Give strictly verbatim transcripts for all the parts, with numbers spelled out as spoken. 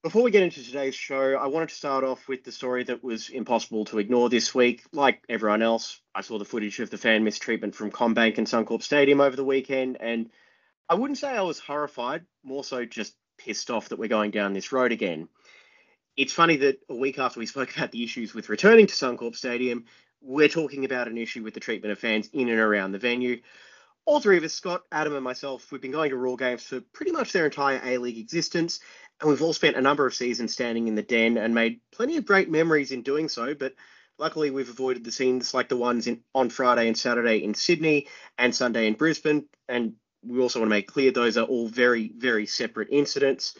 Before we get into today's show, I wanted to start off with the story that was impossible to ignore this week. Like everyone else, I saw the footage of the fan mistreatment from CommBank and Suncorp Stadium over the weekend, and I wouldn't say I was horrified, more so just pissed off that we're going down this road again. It's funny that a week after we spoke about the issues with returning to Suncorp Stadium, we're talking about an issue with the treatment of fans in and around the venue. All three of us, Scott, Adam and myself, we've been going to Raw games for pretty much their entire A-League existence, and we've all spent a number of seasons standing in the den and made plenty of great memories in doing so, but luckily we've avoided the scenes like the ones in, on Friday and Saturday in Sydney and Sunday in Brisbane, and we also want to make clear those are all very, very separate incidents.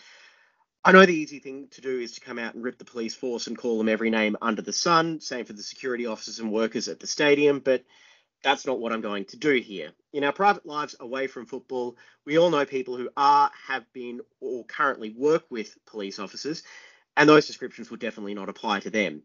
I know the easy thing to do is to come out and rip the police force and call them every name under the sun, same for the security officers and workers at the stadium, but that's not what I'm going to do here. In our private lives away from football, we all know people who are, have been, or currently work with police officers, and those descriptions will definitely not apply to them.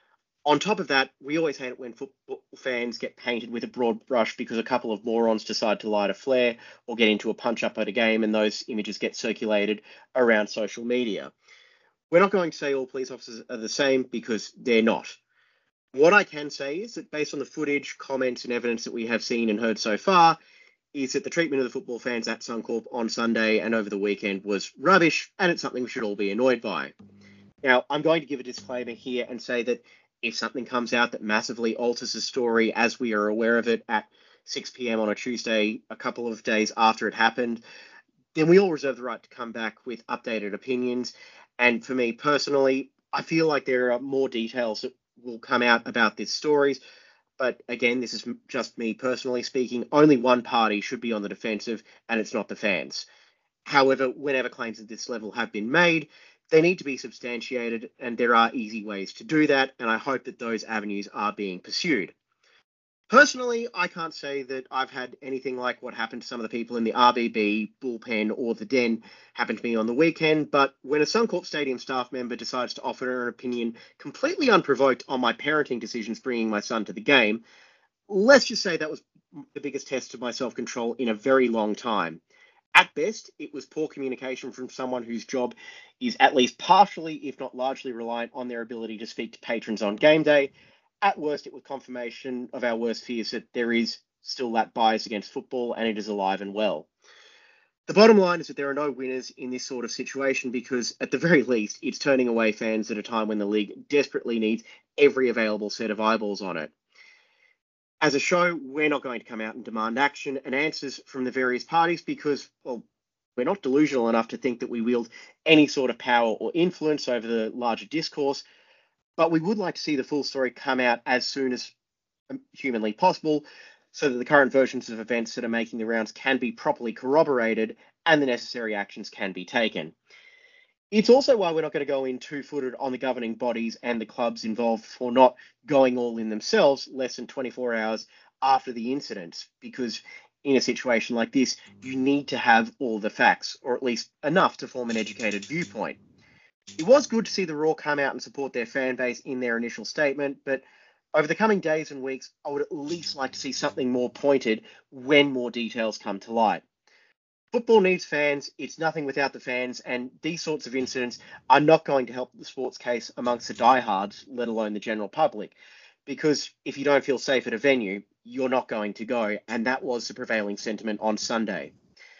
On top of that, we always hate it when football fans get painted with a broad brush because a couple of morons decide to light a flare or get into a punch-up at a game, and those images get circulated around social media. We're not going to say all police officers are the same because they're not. What I can say is that based on the footage, comments and evidence that we have seen and heard so far, is that the treatment of the football fans at Suncorp on Sunday and over the weekend was rubbish, and it's something we should all be annoyed by. Now, I'm going to give a disclaimer here and say that if something comes out that massively alters the story as we are aware of it at six p.m. on a Tuesday, a couple of days after it happened, then we all reserve the right to come back with updated opinions. And for me personally, I feel like there are more details that will come out about this stories. But again, this is just me personally speaking. Only one party should be on the defensive, and it's not the fans. However, whenever claims at this level have been made, they need to be substantiated, and there are easy ways to do that, and I hope that those avenues are being pursued. Personally, I can't say that I've had anything like what happened to some of the people in the R B B, Bullpen, or the Den happen to me on the weekend, but when a Suncorp Stadium staff member decides to offer an opinion completely unprovoked on my parenting decisions bringing my son to the game, let's just say that was the biggest test of my self-control in a very long time. At best, it was poor communication from someone whose job is at least partially, if not largely, reliant on their ability to speak to patrons on game day. At worst, it was confirmation of our worst fears that there is still that bias against football, and it is alive and well. The bottom line is that there are no winners in this sort of situation because, at the very least, it's turning away fans at a time when the league desperately needs every available set of eyeballs on it. As a show, we're not going to come out and demand action and answers from the various parties because, well, we're not delusional enough to think that we wield any sort of power or influence over the larger discourse, but we would like to see the full story come out as soon as humanly possible so that the current versions of events that are making the rounds can be properly corroborated and the necessary actions can be taken. It's also why we're not going to go in two-footed on the governing bodies and the clubs involved for not going all in themselves less than twenty-four hours after the incident, because in a situation like this, you need to have all the facts, or at least enough to form an educated viewpoint. It was good to see the Raw come out and support their fan base in their initial statement, but over the coming days and weeks, I would at least like to see something more pointed when more details come to light. Football needs fans, it's nothing without the fans, and these sorts of incidents are not going to help the sports case amongst the diehards, let alone the general public, because if you don't feel safe at a venue, you're not going to go, and that was the prevailing sentiment on Sunday.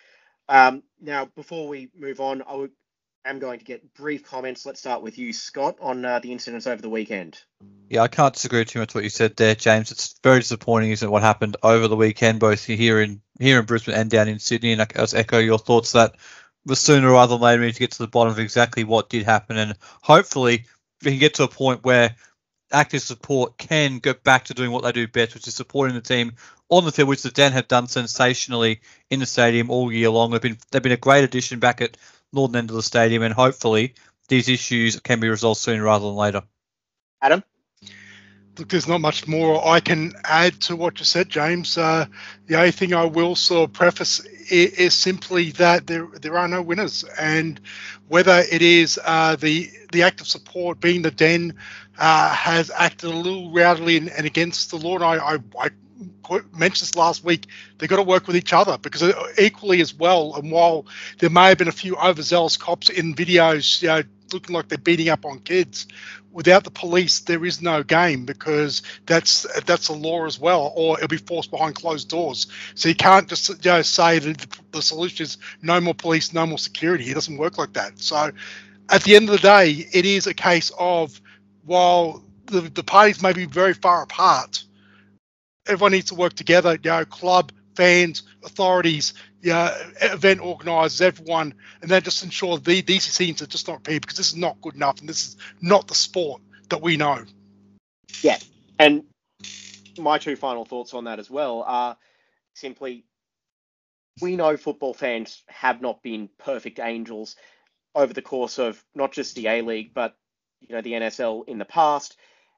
Um, now, before we move on, I would am going to get brief comments. Let's start with you, Scott, on uh, the incidents over the weekend. Yeah, I can't disagree too much with what you said there, James. It's very disappointing, isn't it, what happened over the weekend, both here in here in Brisbane and down in Sydney. And I just echo your thoughts that the sooner rather than later we need to get to the bottom of exactly what did happen. And hopefully we can get to a point where active support can go back to doing what they do best, which is supporting the team on the field, which the Den have done sensationally in the stadium all year long. They've been they've been a great addition back at northern end of the stadium, and hopefully these issues can be resolved sooner rather than later. Adam? Look, there's not much more I can add to what you said, James. Uh, the only thing I will sort of preface is, is simply that there there are no winners, and whether it is uh, the the active support being the Den uh, has acted a little rowdily and, and against the law. And I, I, I mentioned this last week, they've got to work with each other because equally as well, and while there may have been a few overzealous cops in videos, you know, looking like they're beating up on kids. Without the police, there is no game because that's that's a law as well, or it'll be forced behind closed doors. So you can't just you know, say that the solution is no more police, no more security. It doesn't work like that. So at the end of the day, it is a case of while the, the parties may be very far apart, everyone needs to work together, you know, club, fans, authorities, you know, event organisers, everyone, and then just ensure the, these scenes are just not repeated because this is not good enough and this is not the sport that we know. Yeah, and my two final thoughts on that as well are simply, we know football fans have not been perfect angels over the course of not just the A-League, but you know the N S L in the past.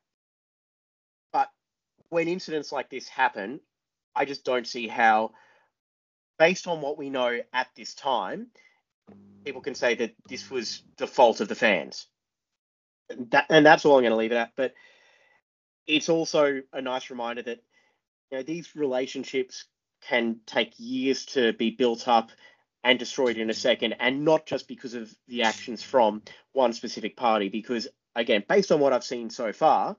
But when incidents like this happen, I just don't see how, based on what we know at this time, people can say that this was the fault of the fans. That, and that's all I'm going to leave it at. But it's also a nice reminder that you know these relationships can take years to be built up and destroyed in a second, and not just because of the actions from one specific party. Because again, based on what I've seen so far,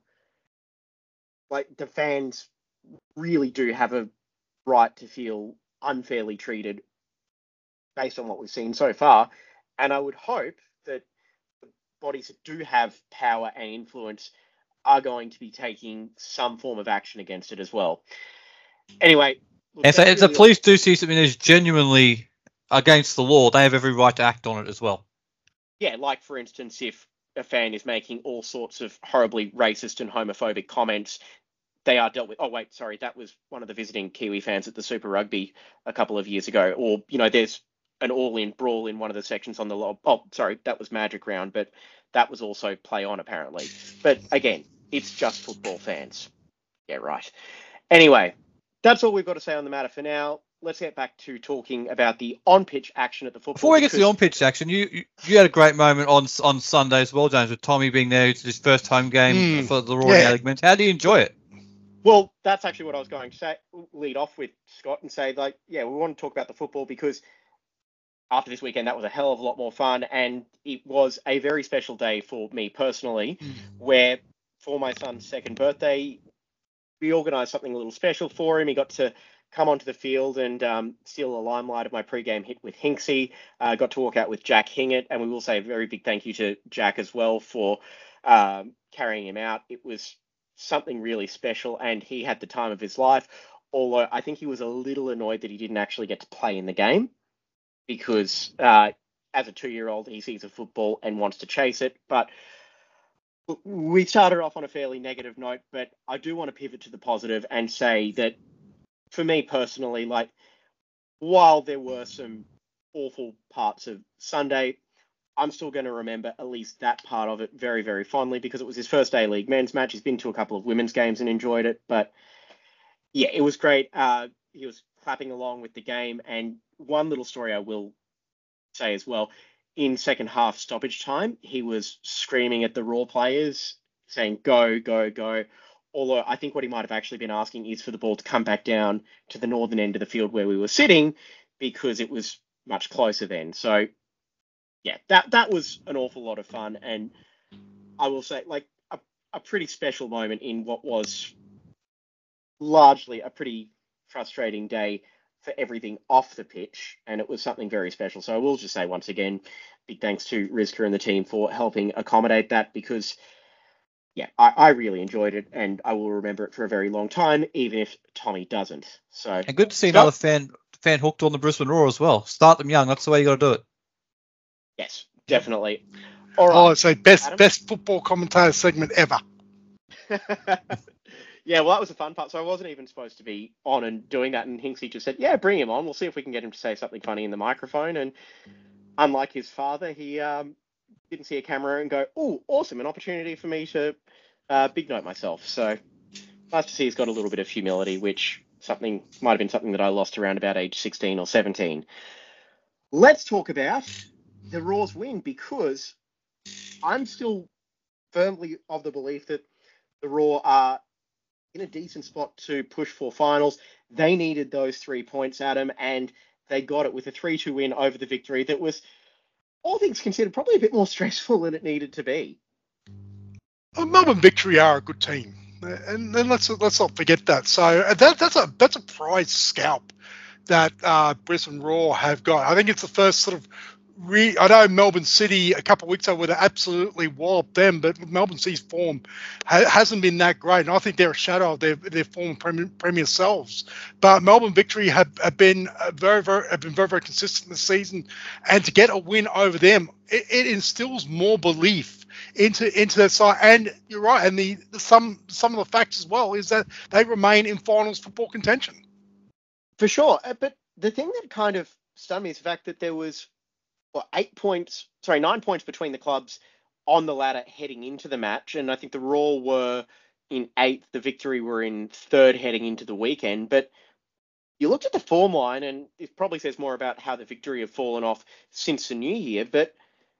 like the fans really do have a right to feel unfairly treated based on what we've seen so far. And I would hope that the bodies that do have power and influence are going to be taking some form of action against it as well. Anyway, look, if, if really the police do see something that's genuinely against the law, they have every right to act on it as well. Yeah, like for instance, if a fan is making all sorts of horribly racist and homophobic comments, they are dealt with. Oh, wait, sorry, that was one of the visiting Kiwi fans at the Super Rugby a couple of years ago. Or, you know, there's an all-in brawl in one of the sections on the law. Oh, sorry, that was Magic Round, but that was also play on, apparently. But again, it's just football fans. Yeah, right. Anyway, that's all we've got to say on the matter for now. Let's get back to talking about the on-pitch action at the football. Before we get to the on-pitch action, you, you you had a great moment on on Sunday as well, James, with Tommy being there. It's his first home game mm, for the Roaring yeah. Elegments. How do you enjoy it? Well, that's actually what I was going to say. Lead off with Scott and say, like, yeah, we want to talk about the football because after this weekend, that was a hell of a lot more fun, and it was a very special day for me personally, mm. where for my son's second birthday, we organised something a little special for him. He got to come onto the field and um, steal the limelight of my pre-game hit with Hinksy. Uh, got to walk out with Jack Hingett, and we will say a very big thank you to Jack as well for um, carrying him out. It was something really special, and he had the time of his life, although I think he was a little annoyed that he didn't actually get to play in the game because uh, as a two-year-old, he sees a football and wants to chase it. But we started off on a fairly negative note, but I do want to pivot to the positive and say that for me personally, like, while there were some awful parts of Sunday, I'm still going to remember at least that part of it very, very fondly because it was his first A-League men's match. He's been to a couple of women's games and enjoyed it. But, yeah, it was great. Uh, he was clapping along with the game. And one little story I will say as well, in second half stoppage time, he was screaming at the Raw players, saying, go, go, go. Although I think what he might have actually been asking is for the ball to come back down to the northern end of the field where we were sitting because it was much closer then. So, yeah, that that was an awful lot of fun. And I will say, like, a, a pretty special moment in what was largely a pretty frustrating day for everything off the pitch. And it was something very special. So I will just say once again, big thanks to Rizka and the team for helping accommodate that because, yeah, I, I really enjoyed it and I will remember it for a very long time, even if Tommy doesn't. So and good to see Scott? another fan fan hooked on the Brisbane Roar as well. Start them young. That's the way you got to do it. Yes, definitely. All right. Oh, it's a best Adam? best football commentator segment ever. Yeah, well, that was the fun part. So I wasn't even supposed to be on and doing that. And Hinksy just said, yeah, bring him on. We'll see if we can get him to say something funny in the microphone. And unlike his father, he um, didn't see a camera and go, oh, awesome, an opportunity for me to uh, big note myself. So nice to see he's got a little bit of humility, which something might have been something that I lost around about age sixteen or seventeen. Let's talk about the Raw's win because I'm still firmly of the belief that the Raw are in a decent spot to push for finals. They needed those three points, Adam, and they got it with a three two win over the Victory that was all things considered, probably a bit more stressful than it needed to be. Well, Melbourne Victory are a good team, and, and let's let's not forget that. So that, that's a that's a prize scalp that uh, Brisbane Roar have got. I think it's the first sort of. Re- I know Melbourne City a couple of weeks ago would have absolutely walloped them, but Melbourne City's form ha- hasn't been that great, and I think they're a shadow of their their former premier, premier selves. But Melbourne Victory have, have been very very have been very very consistent this season, and to get a win over them, it, it instills more belief into into their side. And you're right, and the, the some some of the facts as well is that they remain in finals football contention. For sure, but the thing that kind of stunned me is the fact that there was well, eight points, sorry, nine points between the clubs on the ladder heading into the match. And I think the Roar were in eighth, the Victory were in third heading into the weekend. But you looked at the form line, and it probably says more about how the Victory have fallen off since the new year. But it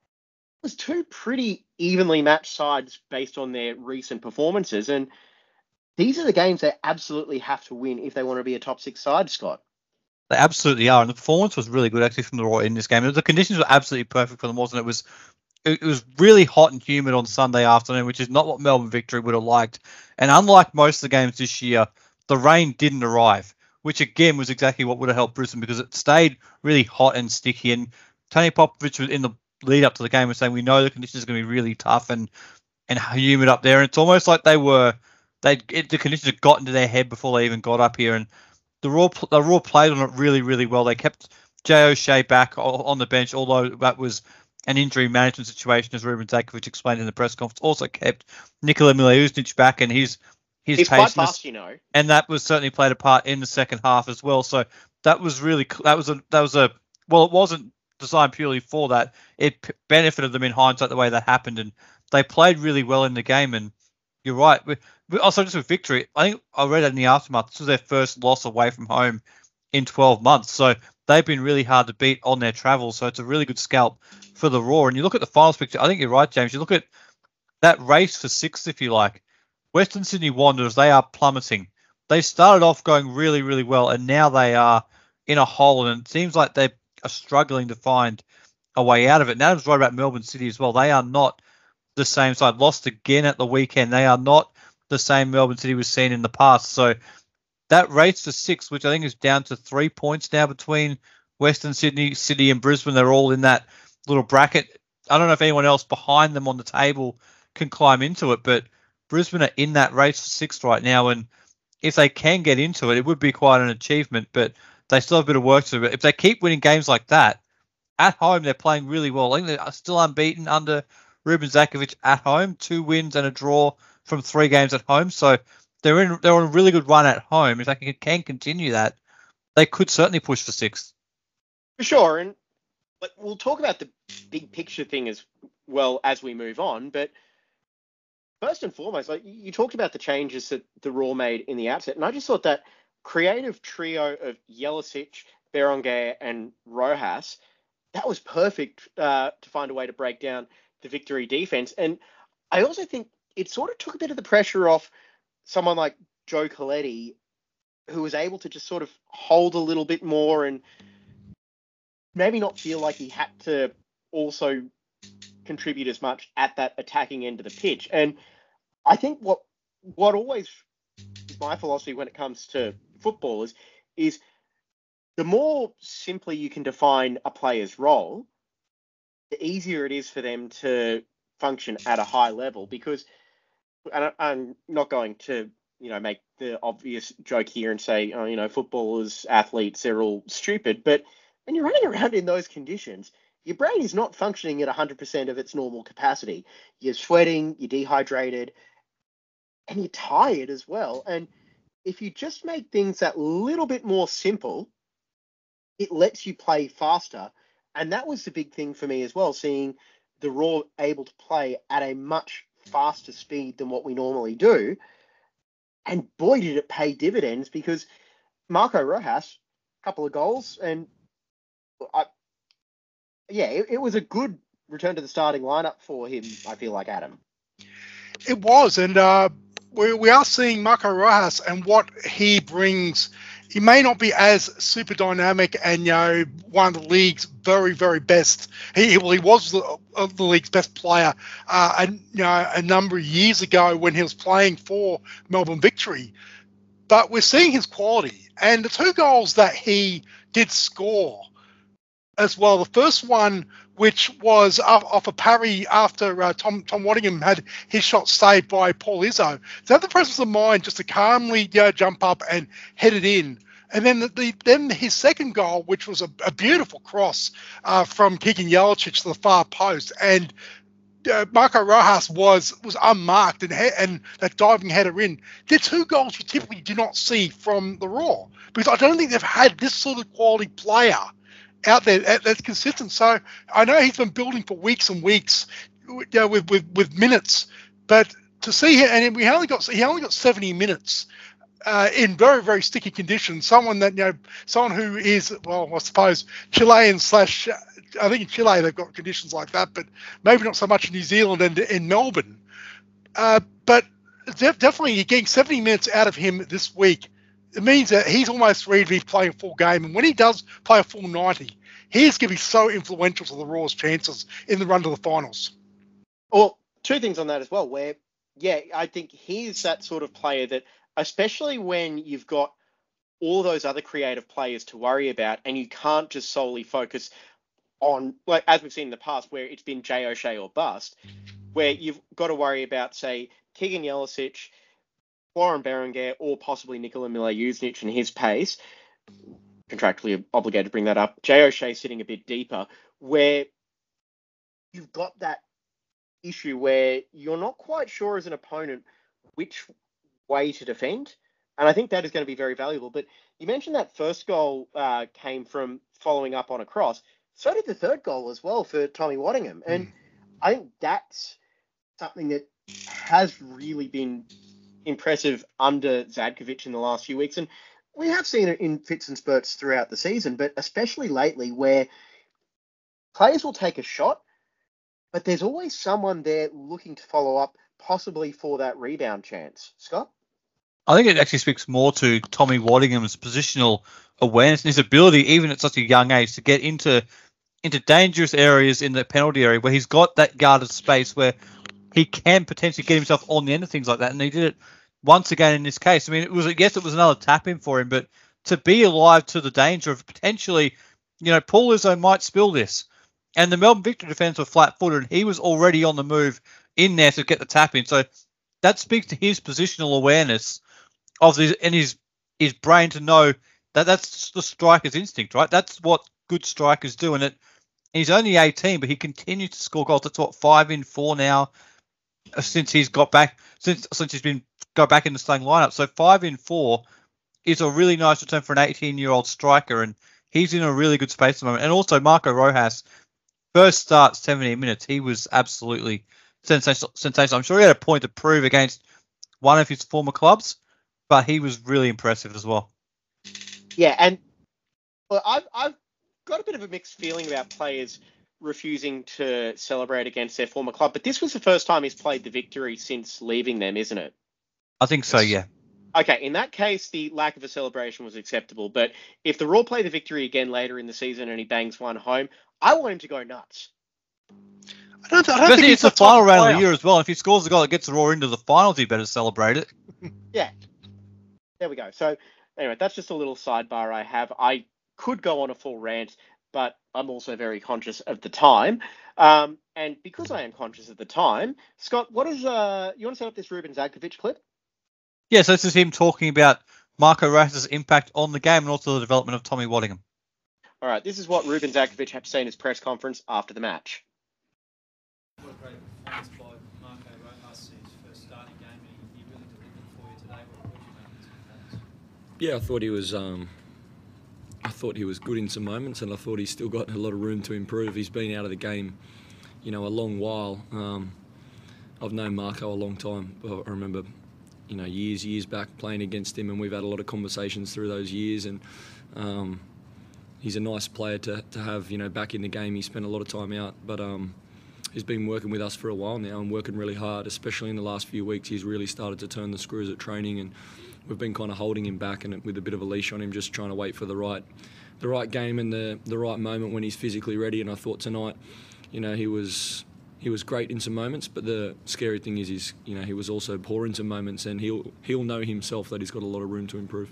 was two pretty evenly matched sides based on their recent performances. And these are the games they absolutely have to win if they want to be a top six side, Scott. They absolutely are, and the performance was really good actually from the Roar in this game. The conditions were absolutely perfect for them, wasn't it? It was it was really hot and humid on Sunday afternoon, which is not what Melbourne Victory would have liked. And unlike most of the games this year, the rain didn't arrive, which again was exactly what would have helped Brisbane because it stayed really hot and sticky. And Tony Popovich was in the lead up to the game was saying we know the conditions are going to be really tough and and humid up there. And it's almost like they were they the conditions had got into their head before they even got up here. And The Raw, the Raw played on it really, really well. They kept Jay O'Shea back on the bench, although that was an injury management situation, as Ruben Zakovic explained in the press conference. Also kept Nikola Mileusnic back and his his He's quite fast, you know, and that was certainly played a part in the second half as well. So that was really that was a that was a well, it wasn't designed purely for that. It benefited them in hindsight the way that happened, and they played really well in the game. And you're right. Also, just with Victory, I think I read it in the aftermath. This was their first loss away from home in twelve months. So they've been really hard to beat on their travel. So it's a really good scalp for the Roar. And you look at the finals picture, I think you're right, James. You look at that race for sixth, if you like. Western Sydney Wanderers, they are plummeting. They started off going really, really well, and now they are in a hole. And it seems like they are struggling to find a way out of it. Now, I was right about Melbourne City as well. They are not the same side. Lost again at the weekend. They are not the same Melbourne City was seen in the past. So that race for six, which I think is down to three points now between Western Sydney, City and Brisbane. They're all in that little bracket. I don't know if anyone else behind them on the table can climb into it, but Brisbane are in that race for sixth right now. And if they can get into it, it would be quite an achievement, but they still have a bit of work to do. But if they keep winning games like that, at home, they're playing really well. I think they're still unbeaten under Ruben Zakovic at home, two wins and a draw from three games at home. So they're in they're on a really good run at home. If they can, can continue that, they could certainly push for sixth. For sure. And we'll talk about the big picture thing as well as we move on. But first and foremost, like you talked about the changes that the Raw made in the outset. And I just thought that creative trio of Jelacic, Berenguer and Rojas, that was perfect uh, to find a way to break down the Victory defense. And I also think it sort of took a bit of the pressure off someone like Joe Coletti, who was able to just sort of hold a little bit more and maybe not feel like he had to also contribute as much at that attacking end of the pitch. And I think what what always is my philosophy when it comes to football is, is the more simply you can define a player's role, the easier it is for them to function at a high level. Because and I'm not going to, you know, make the obvious joke here and say, oh, you know, footballers, athletes, they're all stupid. But when you're running around in those conditions, your brain is not functioning at one hundred percent of its normal capacity. You're sweating, you're dehydrated, and you're tired as well. And if you just make things that little bit more simple, it lets you play faster. And that was the big thing for me as well, seeing the Raw able to play at a much faster speed than what we normally do. And boy, did it pay dividends, because Marco Rojas, a couple of goals, and I, yeah, it, it was a good return to the starting lineup for him, I feel like, Adam. It was, and uh, we, we are seeing Marco Rojas and what he brings he may not be as super dynamic and, you know, one of the league's very, very best. He, well, he was the, uh, the league's best player, uh, and, you know, a number of years ago when he was playing for Melbourne Victory. But we're seeing his quality. And the two goals that he did score as well, the first one, which was off, off a parry after uh, Tom Tom Waddingham had his shot saved by Paul Izzo. To have the presence of mind just to calmly, you know, jump up and head it in. And then the, the then his second goal, which was a, a beautiful cross uh, from Keegan Jelicic to the far post, and uh, Marco Rojas was was unmarked and he, and that diving header in. They're two goals you typically do not see from the Raw, because I don't think they've had this sort of quality player out there that's consistent. So I know he's been building for weeks and weeks, you know, with, with with minutes, but to see him, and we only got he only got seventy minutes uh, in very very sticky conditions. Someone that, you know, someone who is, well, I suppose Chilean slash, I think in Chile they've got conditions like that, but maybe not so much in New Zealand and in Melbourne. Uh, but def- definitely you're getting seventy minutes out of him this week. It means that he's almost ready to be playing a full game. And when he does play a full ninety, he's going to be so influential to the Raw's chances in the run to the finals. Well, two things on that as well, where, yeah, I think he's that sort of player that, especially when you've got all those other creative players to worry about and you can't just solely focus on, like as we've seen in the past, where it's been Jay O'Shea or bust, where you've got to worry about, say, Keegan Jelicic, Warren Berenguer, or possibly Nikola Milojevic and his pace, contractually obligated to bring that up. Jay O'Shea sitting a bit deeper, where you've got that issue where you're not quite sure as an opponent which way to defend. And I think that is going to be very valuable. But you mentioned that first goal uh, came from following up on a cross. So did the third goal as well for Tommy Waddingham. And mm. I think that's something that has really been impressive under Zadkovic in the last few weeks. And we have seen it in fits and spurts throughout the season, but especially lately where players will take a shot, but there's always someone there looking to follow up, possibly for that rebound chance. Scott? I think it actually speaks more to Tommy Waddingham's positional awareness and his ability, even at such a young age, to get into into dangerous areas in the penalty area where he's got that guarded space where he can potentially get himself on the end of things like that. And he did it once again in this case. I mean, it was, yes, it was another tap in for him, but to be alive to the danger of potentially, you know, Paul Izzo might spill this. And the Melbourne Victory defence were flat-footed, and he was already on the move in there to get the tap in. So that speaks to his positional awareness of this, and his his brain to know that that's the striker's instinct, right? That's what good strikers do. And it, he's only eighteen, but he continues to score goals. That's what, five in four now since he's got back, since since he's been got back in the starting lineup. So five in four is a really nice return for an eighteen-year-old striker, and he's in a really good space at the moment. And also Marco Rojas, first start, seventeen minutes, he was absolutely sensational. sensational. I'm sure he had a point to prove against one of his former clubs, but he was really impressive as well. Yeah, and well, I've I've got a bit of a mixed feeling about players refusing to celebrate against their former club, but this was the first time he's played the Victory since leaving them, isn't it? I think so, yeah. Okay, in that case, the lack of a celebration was acceptable, but if the Raw play the Victory again later in the season and he bangs one home, I want him to go nuts. I don't, I don't think it's the final round of the year as well. If he scores the goal that gets the Raw into the finals, he better celebrate it. Yeah. There we go. So, anyway, that's just a little sidebar I have. I could go on a full rant, but I'm also very conscious of the time. Um, and because I am conscious of the time, Scott, what is, uh, you want to set up this Ruben Zadkovic clip? Yeah, so this is him talking about Marco Rojas' impact on the game and also the development of Tommy Waddingham. All right, this is what Ruben Zadkovic had to say in his press conference after the match. What a great performance by Marco Rojas in his first starting game, and he really delivered for you today. What did you make of his performance? Yeah, I thought he was. Um, I thought he was good in some moments, and I thought he's still got a lot of room to improve. He's been out of the game, you know, a long while. Um, I've known Marco a long time. I remember, you know, years, years back playing against him, and we've had a lot of conversations through those years. And um, he's a nice player to, to have, you know, back in the game. He spent a lot of time out, but um, he's been working with us for a while now and working really hard, especially in the last few weeks. He's really started to turn the screws at training, and we've been kind of holding him back and with a bit of a leash on him, just trying to wait for the right the right game and the the right moment when he's physically ready. And I thought tonight, you know, he was he was great in some moments, but the scary thing is, he's you know he was also poor in some moments, and he'll he'll know himself that he's got a lot of room to improve.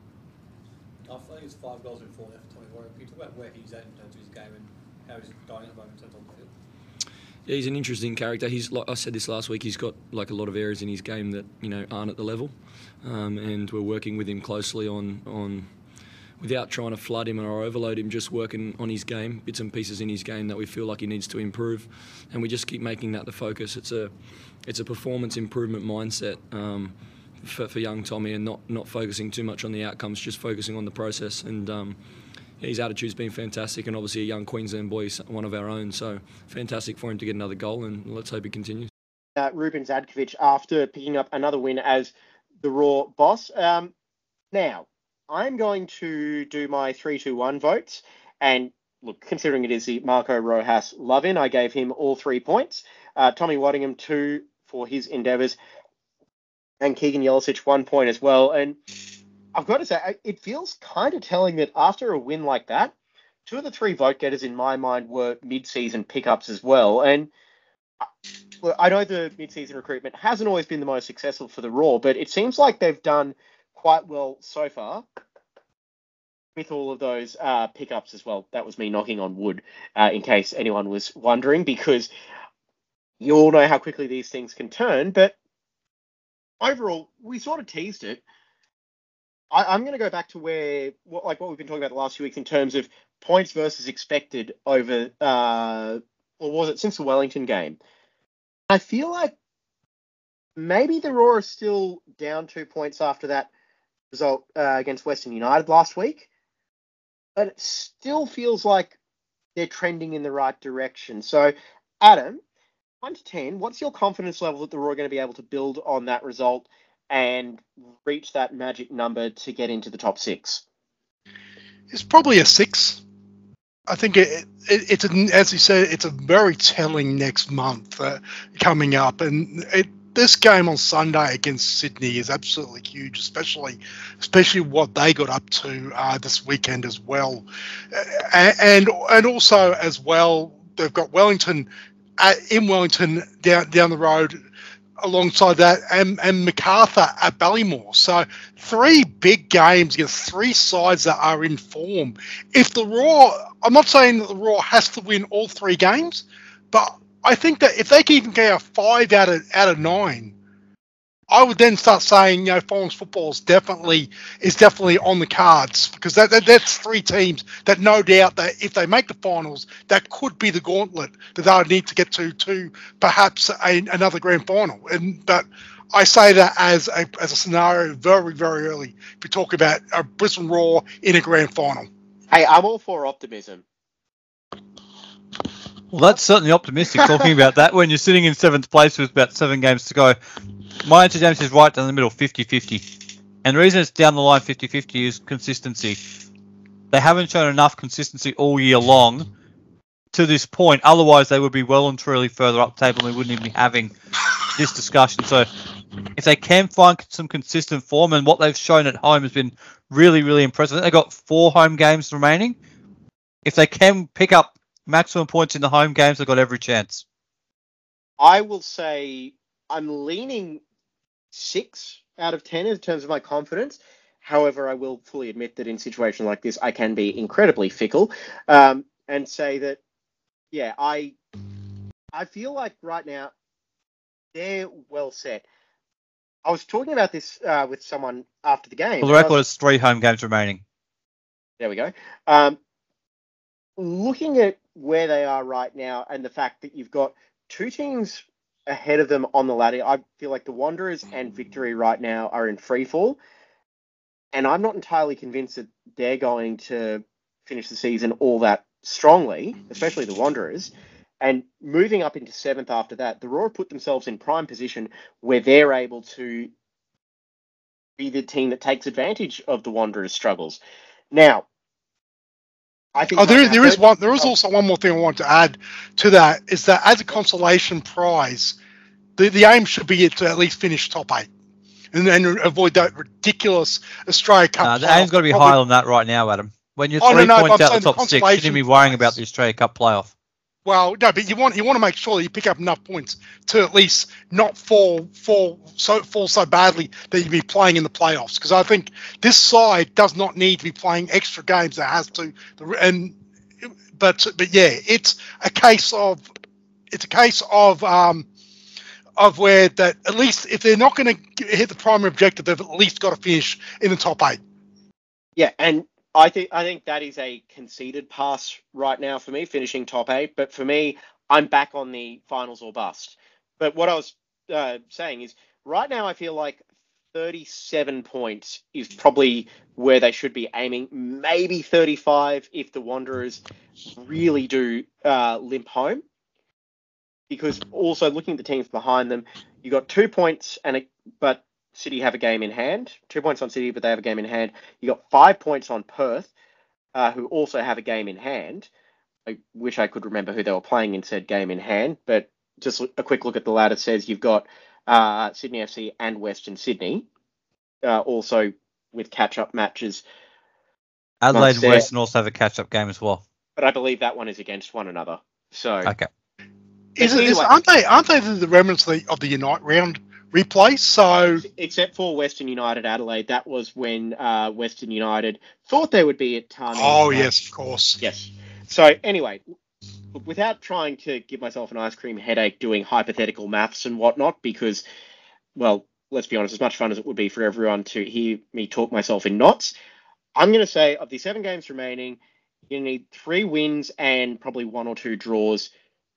I think it's five goals in four there for Tommy Warwick. Can you talk about where he's at in terms of his game and how he's going at the moment in terms of the field? Yeah, he's an interesting character. He's like I said this last week. He's got like a lot of areas in his game that you know aren't at the level, um, and we're working with him closely on on. without trying to flood him or overload him, just working on his game, bits and pieces in his game that we feel like he needs to improve, and we just keep making that the focus. It's a, it's a performance improvement mindset um, for, for young Tommy, and not not focusing too much on the outcomes, just focusing on the process. And um, his attitude's been fantastic, and obviously a young Queensland boy, one of our own. So fantastic for him to get another goal, and let's hope he continues. Uh, Ruben Zadkovic after picking up another win as the Raw boss. Um, now. I'm going to do my three two one votes, and look, considering it is the Marco Rojas love-in, I gave him all three points. Uh, Tommy Waddingham, two for his endeavours, and Keegan Yelisic, one point as well. And I've got to say, it feels kind of telling that after a win like that, two of the three vote getters in my mind were mid-season pickups as well. And I know the mid-season recruitment hasn't always been the most successful for the Raw, but it seems like they've done quite well so far with all of those uh, pickups as well. That was me knocking on wood, uh, in case anyone was wondering, because you all know how quickly these things can turn. But overall, we sort of teased it. I, I'm going to go back to where, what, like what we've been talking about the last few weeks in terms of points versus expected over, uh, or was it since the Wellington game? I feel like maybe the Raw are still down two points after that result uh, against Western United last week, but it still feels like they're trending in the right direction. So, Adam, one to ten, what's your confidence level that the Raw are going to be able to build on that result and reach that magic number to get into the top six? It's probably a six. I think it, it, it's, a, as you said, it's a very telling next month uh, coming up, and it this game on Sunday against Sydney is absolutely huge, especially especially what they got up to uh, this weekend as well. Uh, and and also as well, they've got Wellington at, in Wellington down down the road alongside that, and, and MacArthur at Ballymore. So three big games against three sides that are in form. If the Raw, I'm not saying that the Raw has to win all three games, but I think that if they can even get a five out of out of nine, I would then start saying, you know, finals football is definitely is definitely on the cards, because that, that that's three teams that no doubt that if they make the finals, that could be the gauntlet that they'll need to get to to perhaps a, another grand final. And but I say that as a as a scenario very very early. If you talk about a Brisbane Raw in a grand final. Hey, I'm all for optimism. Well, that's certainly optimistic talking about that when you're sitting in seventh place with about seven games to go. My answer, James, is right down the middle, fifty-fifty. And the reason it's down the line fifty-fifty is consistency. They haven't shown enough consistency all year long to this point. Otherwise, they would be well and truly further up the table and we wouldn't even be having this discussion. So if they can find some consistent form, and what they've shown at home has been really, really impressive. They've got four home games remaining. If they can pick up maximum points in the home games, they've got every chance. I will say I'm leaning six out of ten in terms of my confidence. However, I will fully admit that in situations like this, I can be incredibly fickle, um, and say that, yeah, I I feel like right now they're well set. I was talking about this uh, with someone after the game. Well, the record is three home games remaining. There we go. Um, looking at where they are right now and the fact that you've got two teams ahead of them on the ladder, I feel like the Wanderers and Victory right now are in free fall. And I'm not entirely convinced that they're going to finish the season all that strongly, especially the Wanderers. And moving up into seventh after that, the Roar put themselves in prime position where they're able to be the team that takes advantage of the Wanderers' struggles. Now, I think oh, there, there is one. There is also one more thing I want to add to that, is that as a consolation prize, the, the aim should be to at least finish top eight. and then avoid that ridiculous Australia Cup. No, the playoff. aim's got to be Probably- higher than that right now, Adam. When you're Oh, no, three no, points I'm out saying the the top six, you consolation shouldn't be worrying prize. about the Australia Cup playoff. Well, no, but you want you want to make sure that you pick up enough points to at least not fall fall so fall so badly that you be playing in the playoffs. Because I think this side does not need to be playing extra games. It has to, and but but yeah, it's a case of it's a case of um of where that at least if they're not going to hit the primary objective, they've at least got to finish in the top eight. Yeah, and I think I think that is a conceded pass right now for me, finishing top eight. But for me, I'm back on the finals or bust. But what I was uh, saying is, right now I feel like thirty-seven points is probably where they should be aiming. Maybe thirty-five if the Wanderers really do uh, limp home. Because also looking at the teams behind them, you got two points and a, but City have a game in hand. Two points on City, but they have a game in hand. You got five points on Perth, uh, who also have a game in hand. I wish I could remember who they were playing in said game in hand, but just a quick look at the ladder says you've got uh, Sydney F C and Western Sydney, uh, also with catch-up matches. Adelaide and there. Western also have a catch-up game as well. But I believe that one is against one another. So Okay. Is it, is, anyway. aren't they aren't they the remnants of the, of the Unite round replay? So except for Western United Adelaide, that was when uh, Western United thought they would be at Tarney. oh Uh, yes, of course. Yes. So anyway, without trying to give myself an ice cream headache doing hypothetical maths and whatnot, because, well, let's be honest, as much fun as it would be for everyone to hear me talk myself in knots, I'm going to say of the seven games remaining, you need three wins and probably one or two draws,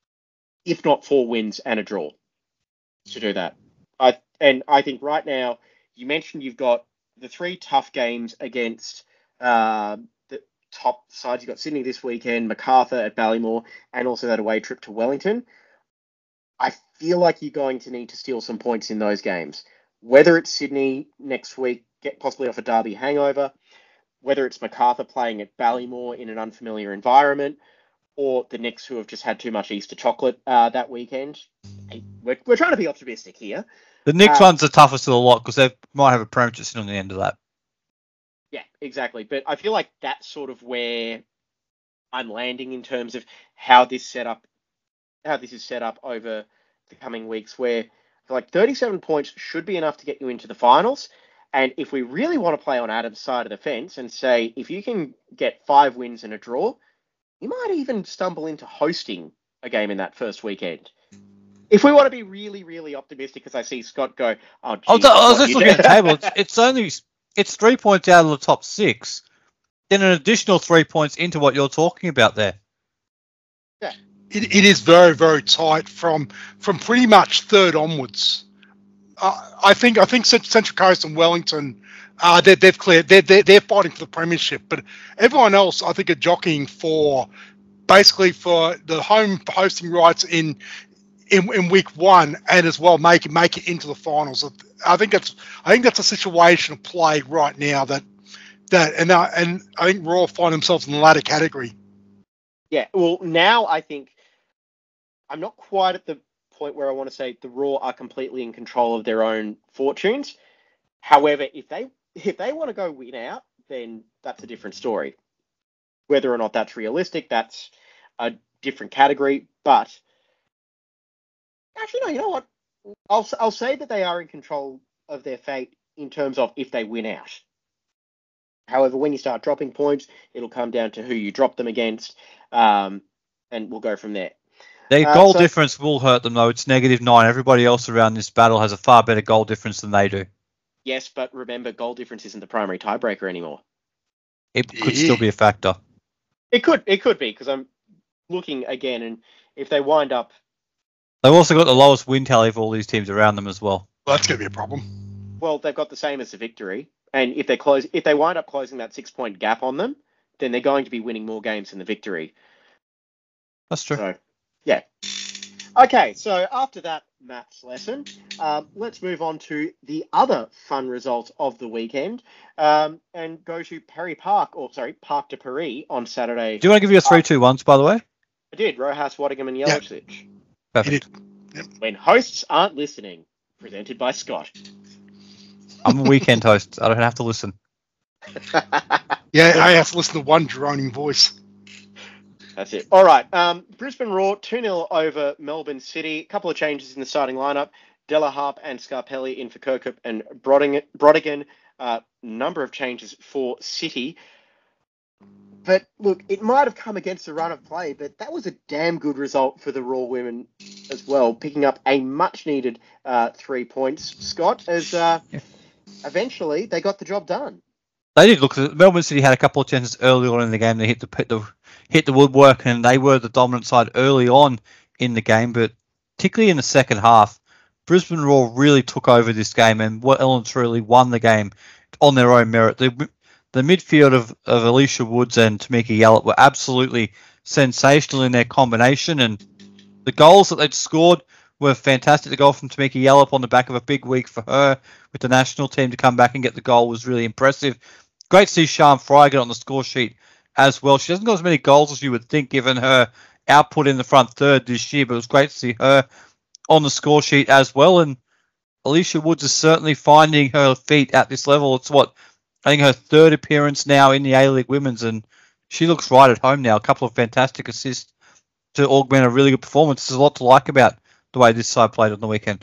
if not four wins and a draw to do that. I and I think right now, you mentioned you've got the three tough games against uh, the top sides. You've got Sydney this weekend, Macarthur at Ballymore, and also that away trip to Wellington. I feel like you're going to need to steal some points in those games. Whether it's Sydney next week, get possibly off a derby hangover, whether it's Macarthur playing at Ballymore in an unfamiliar environment, or the Knicks who have just had too much Easter chocolate uh, that weekend. Hey, we're, we're trying to be optimistic here. The Knicks Uh, one's the toughest of the lot because they might have a premiership sitting on the end of that. Yeah, exactly. But I feel like that's sort of where I'm landing in terms of how this set up, how this is set up over the coming weeks, where I feel like thirty-seven points should be enough to get you into the finals. And if we really want to play on Adam's side of the fence and say, if you can get five wins and a draw, you might even stumble into hosting a game in that first weekend. If we want to be really, really optimistic, because I see Scott go, oh, geez, I was, I was what just you looking at did." the table. It's, it's only it's three points out of the top six, then an additional three points into what you're talking about there. It, it is very, very tight from from pretty much third onwards. Uh, I think I think Central Coast and Wellington, uh, they, they've cleared. They're, they're they're fighting for the premiership, but everyone else, I think, are jockeying for basically for the home hosting rights in in, in week one, and as well make it make it into the finals. I think that's I think that's a situation of play right now that that and uh, and I think Raw find themselves in the latter category. Yeah, well, now I think I'm not quite at the point where I want to say the Raw are completely in control of their own fortunes. However, if they if they want to go win out, then that's a different story. Whether or not that's realistic, that's a different category. But actually, no, you know what? I'll I'll say that they are in control of their fate in terms of if they win out. However, when you start dropping points, it'll come down to who you drop them against, um, and we'll go from there. Their Uh, goal so- difference will hurt them, though. It's negative nine. Everybody else around this battle has a far better goal difference than they do. Yes, but remember, goal difference isn't the primary tiebreaker anymore. It could Yeah. still be a factor. It could, it could be, because I'm looking again, and if they wind up, They've also got the lowest win tally of all these teams around them as well. Well, that's going to be a problem. well, they've got the same as the victory, and if they close, if they wind up closing that six point gap on them, then they're going to be winning more games than the victory. That's true. So, yeah. Okay, so after that maths lesson, um, let's move on to the other fun result of the weekend, um, and go to Perry Park, or sorry, Parc de Paris on Saturday. Do you want to give you a three two ones, by the way? I did, Rojas, Waddingham, and Yeah. Yelich. Perfect. It When hosts aren't listening, presented by Scott. I'm a weekend host. I don't have to listen. Yeah, I have to listen to one droning voice. That's it. All right. Um, Brisbane Roar two nil over Melbourne City. A couple of changes in the starting lineup. Della Harp and Scarpelli in for Kirkup and Brodigan. Brodigan. Uh, number of changes for City. But look, it might have come against the run of play, but that was a damn good result for the Raw women as well, picking up a much-needed uh, three points, Scott, as uh, eventually they got the job done. They did look. Melbourne City had a couple of chances early on in the game. They hit the hit the hit the woodwork, and they were the dominant side early on in the game. But particularly in the second half, Brisbane Roar really took over this game and well and truly won the game on their own merit. The, the midfield of, of Alicia Woods and Tamika Yallop were absolutely sensational in their combination, and the goals that they'd scored were fantastic. The goal from Tamika Yallop on the back of a big week for her with the national team to come back and get the goal was really impressive. Great to see Sian Fry get on the score sheet as well. She hasn't got as many goals as you would think given her output in the front third this year, but it was great to see her on the score sheet as well. And Alicia Woods is certainly finding her feet at this level. It's what, I think her third appearance now in the A-League Women's, and she looks right at home now. A couple of fantastic assists to augment a really good performance. There's a lot to like about the way this side played on the weekend.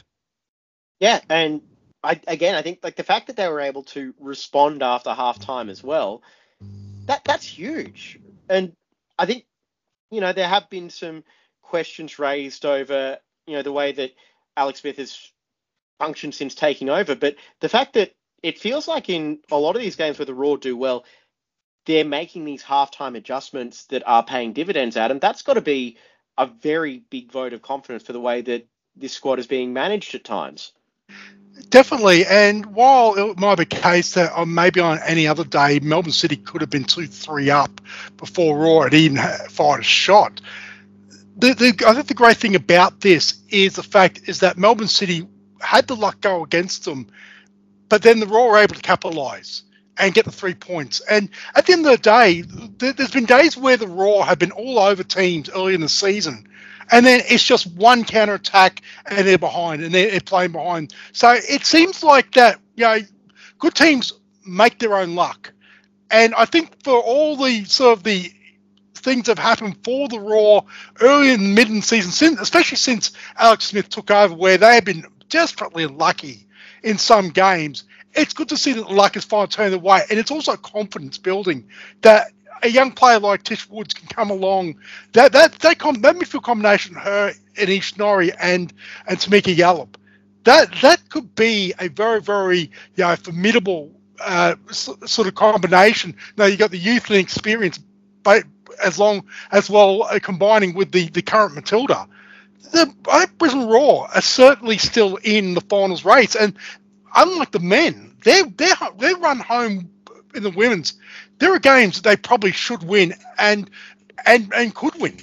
Yeah, and I, again, I think like the fact that they were able to respond after half time as well, that that's huge. And I think, you know, there have been some questions raised over, you know, the way that Alex Smith has functioned since taking over. But the fact that it feels like in a lot of these games where the Raw do well, they're making these halftime adjustments that are paying dividends at them. That's got to be a very big vote of confidence for the way that this squad is being managed at times. Definitely, and while it might be the case that uh, maybe on any other day Melbourne City could have been two three up before Raw had even fired a shot, the, the, I think the great thing about this is the fact is that Melbourne City had the luck go against them, but then the Raw were able to capitalise and get the three points. And at the end of the day, there, there's been days where the Raw have been all over teams early in the season, and then it's just one counter attack and they're behind and they're, they're playing behind. So it seems like that, you know, good teams make their own luck. And I think for all the sort of the things that have happened for the Raw early in mid in season, since, especially since Alex Smith took over, where they have been desperately unlucky in some games, it's good to see that the luck is finally turning the way. And it's also confidence building that a young player like Tish Woods can come along. That that that, com- that midfield combination, her, Anish Norrie and and Tamika Yallop, that that could be a very very you know formidable uh, sort of combination. Now you got the youth and experience, but as long as well uh, combining with the the current Matilda. The I think Brisbane Roar are certainly still in the finals race, and unlike the men, they they they run home in the women's. There are games that they probably should win and and and could win.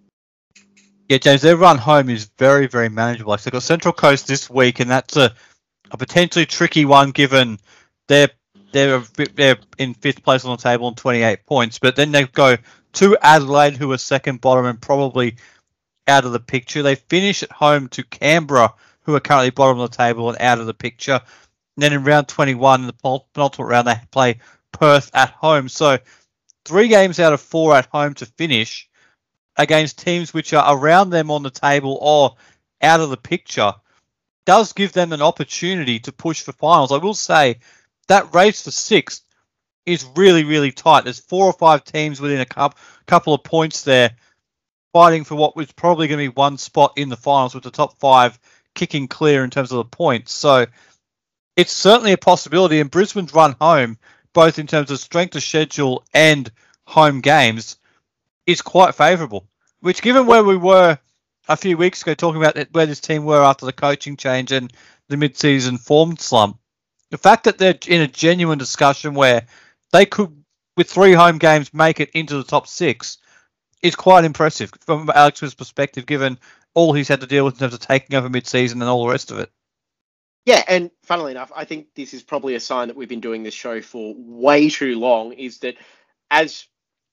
Yeah, James, their run home is very, very manageable. Like, they've got Central Coast this week, and that's a, a potentially tricky one given they're, they're, they're in fifth place on the table on twenty-eight points. But then they go to Adelaide, who are second bottom and probably out of the picture. They finish at home to Canberra, who are currently bottom of the table and out of the picture. And then in round twenty-one, in the penultimate round, they play Perth at home. So three games out of four at home to finish against teams which are around them on the table or out of the picture does give them an opportunity to push for finals. I will say that race for sixth is really, really tight. There's four or five teams within a couple of points there fighting for what was probably going to be one spot in the finals, with the top five kicking clear in terms of the points. So it's certainly a possibility, and Brisbane's run home, both in terms of strength of schedule and home games, is quite favourable. Which, given where we were a few weeks ago talking about where this team were after the coaching change and the mid-season form slump, the fact that they're in a genuine discussion where they could, with three home games, make it into the top six is quite impressive from Alex's perspective, given all he's had to deal with in terms of taking over mid-season and all the rest of it. Yeah, and funnily enough, I think this is probably a sign that we've been doing this show for way too long, is that as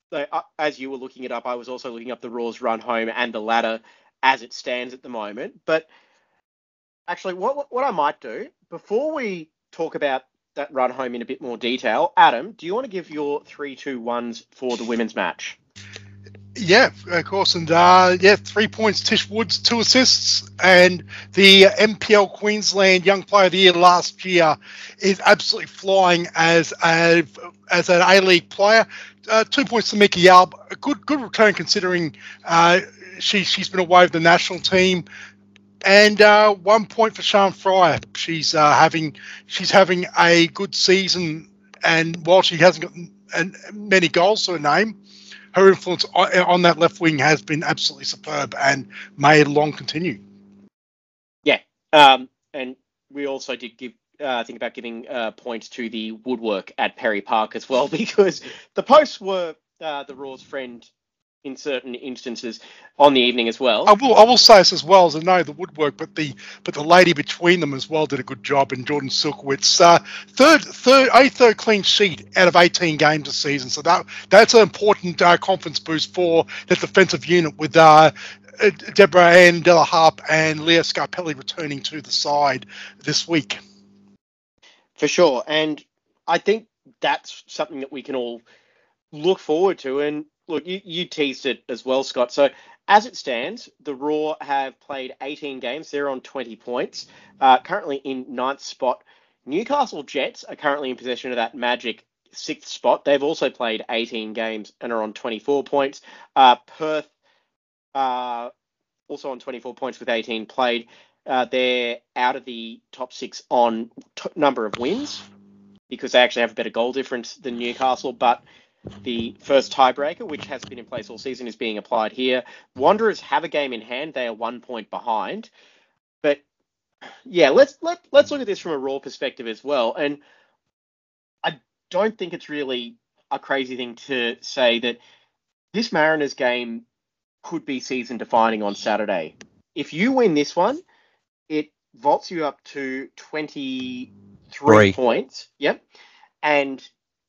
as you were looking it up, I was also looking up the Raw's run home and the ladder as it stands at the moment. But actually, what what I might do, before we talk about that run home in a bit more detail, Adam, do you want to give your three two ones for the women's match? Yeah, of course. And uh, yeah, three points, Tish Woods, two assists. And the M P L Queensland Young Player of the Year last year is absolutely flying as a, as an A-League player. Uh, two points to Mickey Yalb. A good good return considering uh, she, she's been away with the national team. And uh, one point for Sian Fryer. She's uh, having she's having a good season. And while she hasn't got an, many goals to her name, her influence on that left wing has been absolutely superb and may long continue. Yeah, um, and we also did give uh, think about giving uh, points to the woodwork at Perry Park as well, because the posts were uh, the Raw's friend in certain instances on the evening as well. I will I will say this as well, as I know the woodwork, but the but the lady between them as well did a good job in Jordan Silkowitz. Uh, third third a third clean sheet out of eighteen games this season, so that that's an important uh, confidence boost for the defensive unit with uh, Deborah Ann Della Harp and Leah Scarpelli returning to the side this week. For sure, and I think that's something that we can all look forward to. And look, you, you teased it as well, Scott. So as it stands, the Raw have played eighteen games. They're on twenty points, uh, currently in ninth spot. Newcastle Jets are currently in possession of that magic sixth spot. They've also played eighteen games and are on twenty-four points. Uh, Perth uh, also on twenty-four points with eighteen played. Uh, they're out of the top six on t- number of wins because they actually have a better goal difference than Newcastle, but the first tiebreaker, which has been in place all season, is being applied here. Wanderers have a game in hand. They are one point behind. But yeah, let's let, let's look at this from a Raw perspective as well. And I don't think it's really a crazy thing to say that this Mariners game could be season defining on Saturday. If you win this one, it vaults you up to twenty-three Three. points. Yep. And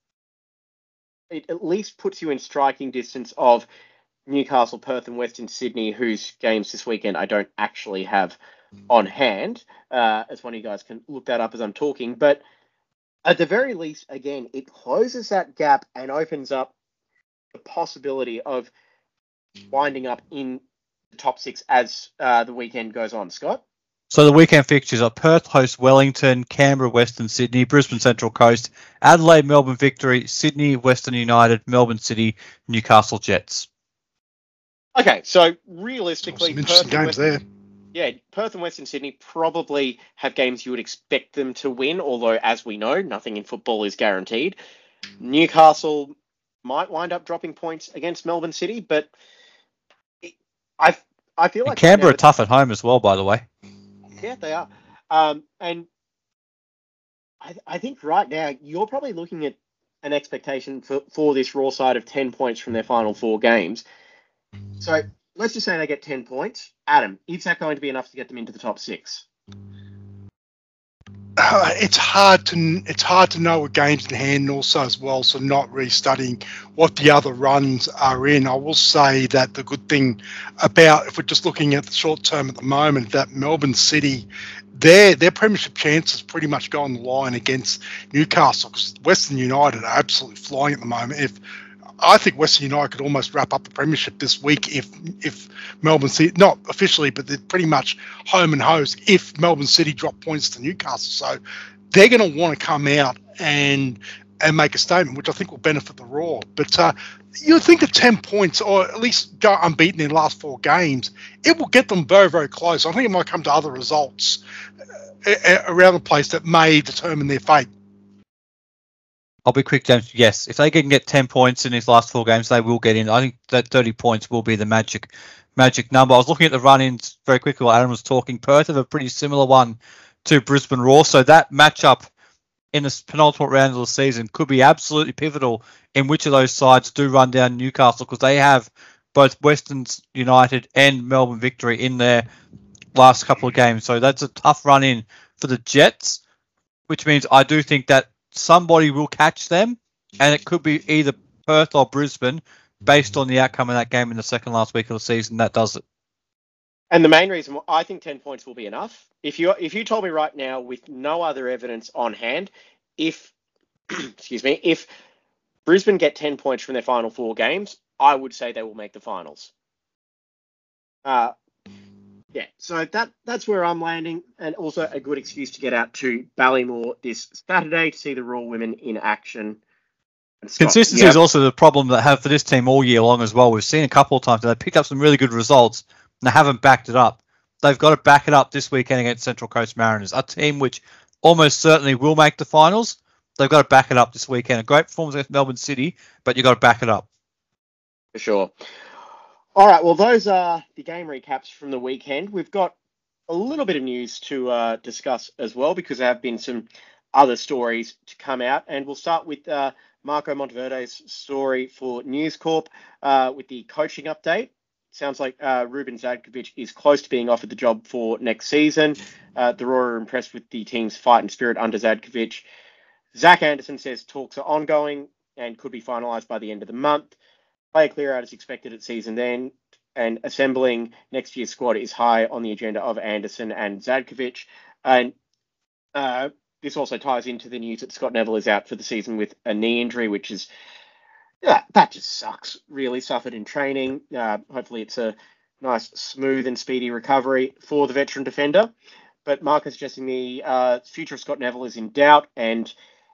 it at least puts you in striking distance of Newcastle, Perth, and Western Sydney, whose games this weekend I don't actually have on hand, uh, as one of you guys can look that up as I'm talking. But at the very least, again, it closes that gap and opens up the possibility of winding up in the top six as uh, the weekend goes on. Scott? So the weekend fixtures are Perth host Wellington, Canberra, Western Sydney, Brisbane Central Coast, Adelaide, Melbourne Victory, Sydney, Western United, Melbourne City, Newcastle Jets. Okay, so realistically, some interesting games Western, there. Yeah, Perth and Western Sydney probably have games you would expect them to win, although, as we know, nothing in football is guaranteed. Newcastle might wind up dropping points against Melbourne City, but I I feel like And Canberra right are tough at home as well, by the way. Yeah, they are. Um, and I, I think right now you're probably looking at an expectation for, for this Raw side of ten points from their final four games. So let's just say they get ten points. Adam, is that going to be enough to get them into the top six? Uh, it's hard to it's hard to know what games in hand, and also as well, so not really studying what the other runs are in. I will say that the good thing about, if we're just looking at the short term at the moment, that Melbourne City, their their premiership chances pretty much go on the line against Newcastle, because Western United are absolutely flying at the moment. If I think Western United could almost wrap up the premiership this week if if Melbourne City, not officially, but they're pretty much home and host if Melbourne City drop points to Newcastle. So they're going to want to come out and and make a statement, which I think will benefit the Raw. But uh, you'd think that ten points, or at least go unbeaten in the last four games, it will get them very, very close. I think it might come to other results uh, around the place that may determine their fate. I'll be quick, James. Yes, if they can get ten points in these last four games, they will get in. I think that thirty points will be the magic magic number. I was looking at the run-ins very quickly while Adam was talking. Perth have a pretty similar one to Brisbane Raw, so that matchup in the penultimate round of the season could be absolutely pivotal in which of those sides do run down Newcastle, because they have both Western United and Melbourne Victory in their last couple of games. So that's a tough run-in for the Jets, which means I do think that somebody will catch them, and it could be either Perth or Brisbane based on the outcome of that game in the second last week of the season. That does it. And the main reason I think ten points will be enough. If you if you told me right now with no other evidence on hand, if, excuse me, if Brisbane get ten points from their final four games, I would say they will make the finals. Uh, yeah, so that that's where I'm landing, and also a good excuse to get out to Ballymore this Saturday to see the Royal Women in action. And Scott, Consistency yeah. is also the problem that I have for this team all year long as well. We've seen a couple of times that they've picked up some really good results and they haven't backed it up. They've got to back it up this weekend against Central Coast Mariners, a team which almost certainly will make the finals. They've got to back it up this weekend. A great performance against Melbourne City, but you've got to back it up. For sure. All right, well, those are the game recaps from the weekend. We've got a little bit of news to uh, discuss as well, because there have been some other stories to come out. And we'll start with uh, Marco Monteverde's story for News Corp uh, with the coaching update. Sounds like uh, Ruben Zadkovic is close to being offered the job for next season. Uh, the Roar are impressed with the team's fight and spirit under Zadkovic. Zach Anderson says talks are ongoing and could be finalised by the end of the month. Player clear-out is expected at season end, and assembling next year's squad is high on the agenda of Anderson and Zadkovic. And uh, this also ties into the news that Scott Neville is out for the season with a knee injury, which is, yeah, that just sucks. Really suffered in training. Uh, hopefully it's a nice, smooth and speedy recovery for the veteran defender. But Mark is suggesting the uh, future of Scott Neville is in doubt, and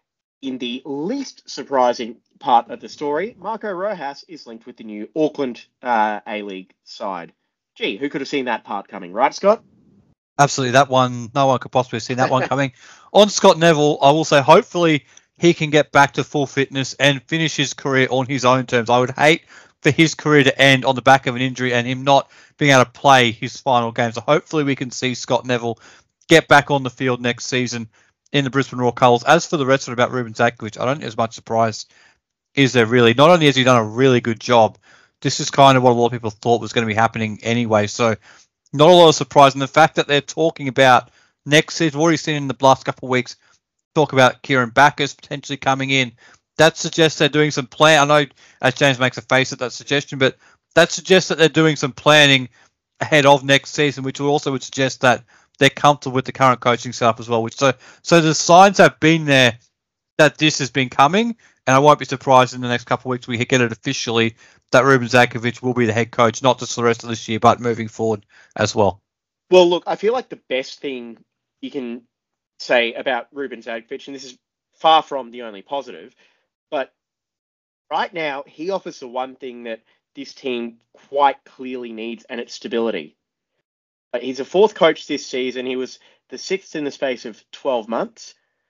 in the least surprising part of the story, Marco Rojas is linked with the new Auckland uh, A-League side. Gee, who could have seen that part coming, right, Scott? Absolutely, that one, no one could possibly have seen that one coming. On Scott Neville, I will say hopefully he can get back to full fitness and finish his career on his own terms. I would hate for his career to end on the back of an injury and him not being able to play his final game. So hopefully we can see Scott Neville get back on the field next season in the Brisbane Roar colours. As for the rest of it about Ruben Zadkovic, I don't think as much surprise is there really. Not only has he done a really good job, this is kind of what a lot of people thought was going to be happening anyway. So not a lot of surprise. And the fact that they're talking about next season, we've already seen in the last couple of weeks, talk about Kieran Backus potentially coming in. That suggests they're doing some plan. I know, as James makes a face at that suggestion, but that suggests that they're doing some planning ahead of next season, which also would suggest that they're comfortable with the current coaching setup as well. Which so so the signs have been there that this has been coming, and I won't be surprised in the next couple of weeks we get it officially that Ruben Zadkovic will be the head coach, not just for the rest of this year, but moving forward as well. Well, look, I feel like the best thing you can say about Ruben Zadkovic, and this is far from the only positive, but right now he offers the one thing that this team quite clearly needs, and it's stability. He's a fourth coach this season. He was the sixth in the space of twelve months.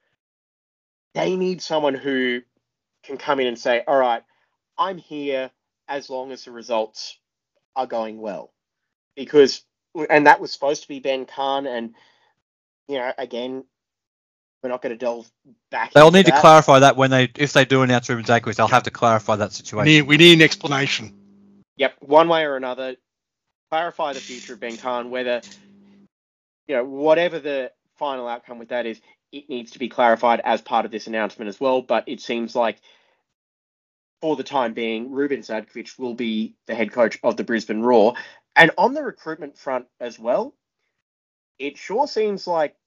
They need someone who can come in and say, all right, I'm here as long as the results are going well. Because, and that was supposed to be Ben Kahn, and, you know, again, we're not going to delve back They'll into need that. to clarify that when they, if they do announce Ruben Zadkovic, they'll have to clarify that situation. We need, we need an explanation. Yep, one way or another. Clarify the future of Ben Kahn, whether, you know, whatever the final outcome with that is, it needs to be clarified as part of this announcement as well. But it seems like, for the time being, Ruben Zadkovic will be the head coach of the Brisbane Roar. And on the recruitment front as well, it sure seems like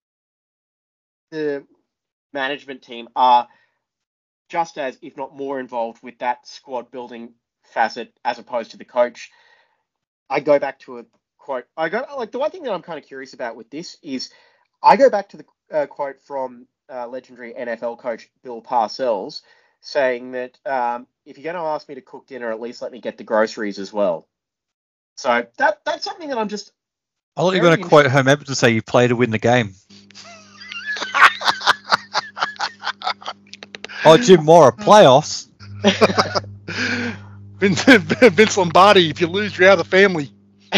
the management team are just as, if not more, involved with that squad building facet as opposed to the coach. I go back to a quote. I go like the one thing that I'm kind of curious about with this is I go back to the uh, quote from uh, legendary N F L coach Bill Parcells saying that um, if you're going to ask me to cook dinner, at least let me get the groceries as well. So that that's something that I'm just. I thought you were going to quote Herm Edwards and say you play to win the game. Oh, Jim Mora, playoffs. Vince, Vince Lombardi, if you lose, you're out of the family.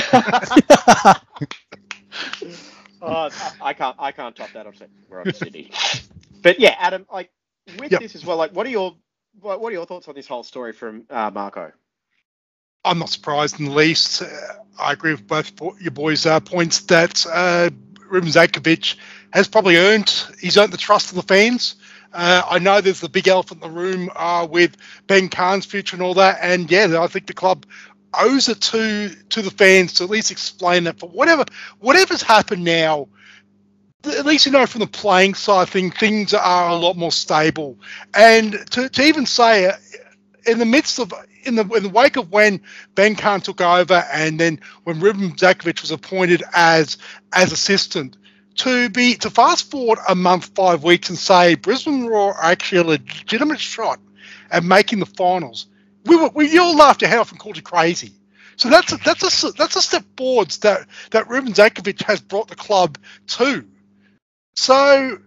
oh, I can't, I can't top that. I'm saying we're on Sydney. But yeah, Adam, like with yep. this as well, like what are your, what, what are your thoughts on this whole story from uh, Marco? I'm not surprised in the least. Uh, I agree with both your boys' uh, points that uh, Ruben Zadkovic has probably earned, he's earned the trust of the fans. Uh, I know there's the big elephant in the room uh, with Ben Kahn's future and all that. And yeah, I think the club owes it to to the fans to at least explain that. But whatever, whatever's happened now, at least you know from the playing side thing, things are a lot more stable. And to, to even say, uh, in the midst of, in the in the wake of when Ben Kahn took over, and then when Ruben Zakovic was appointed as as assistant, to be to fast forward a month, five weeks, and say Brisbane Roar are actually a legitimate shot at making the finals, we were we you all laughed your head off and called you crazy. So that's a, that's a that's a step forwards that that Ruben Zakovic has brought the club to. So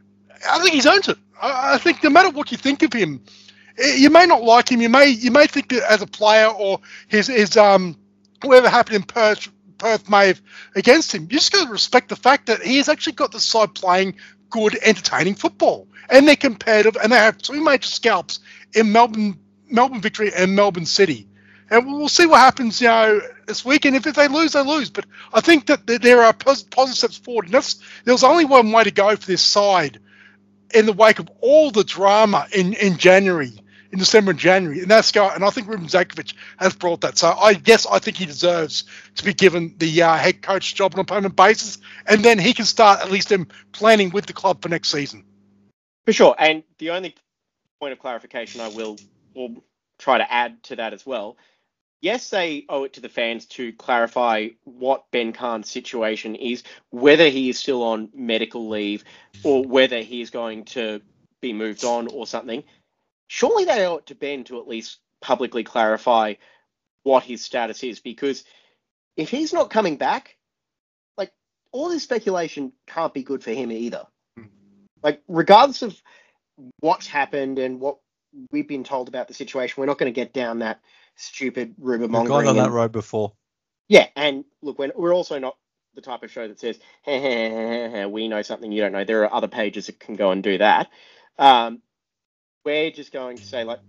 I think he's earned it. I, I think no matter what you think of him, you may not like him. You may you may think that as a player or his his um whatever happened in Perth Perth may have against him. You just got to respect the fact that he has actually got the side playing good, entertaining football, and they're competitive, and they have two major scalps in Melbourne Melbourne Victory and Melbourne City. And we'll see what happens, you know, this weekend. If they lose, they lose. But I think that there are positive steps forward. And that's, there was only one way to go for this side in the wake of all the drama in, in January, in December and January. And that's go. And I think Ruben Zakovic has brought that. So I guess I think he deserves to be given the uh, head coach job on a permanent basis. And then he can start at least in planning with the club for next season. For sure. And the only point of clarification I will, will try to add to that as well. Yes, they owe it to the fans to clarify what Ben Kahn's situation is, whether he is still on medical leave or whether he is going to be moved on or something. Surely they owe it to Ben to at least publicly clarify what his status is, because if he's not coming back, like, all this speculation can't be good for him either. Like, regardless of what's happened and what we've been told about the situation, we're not going to get down that stupid rumor mongering. We've gone on and, that road before. Yeah, and look, when, we're also not the type of show that says, hey, hey, hey, hey, we know something you don't know. There are other pages that can go and do that. Um, we're just going to say, like,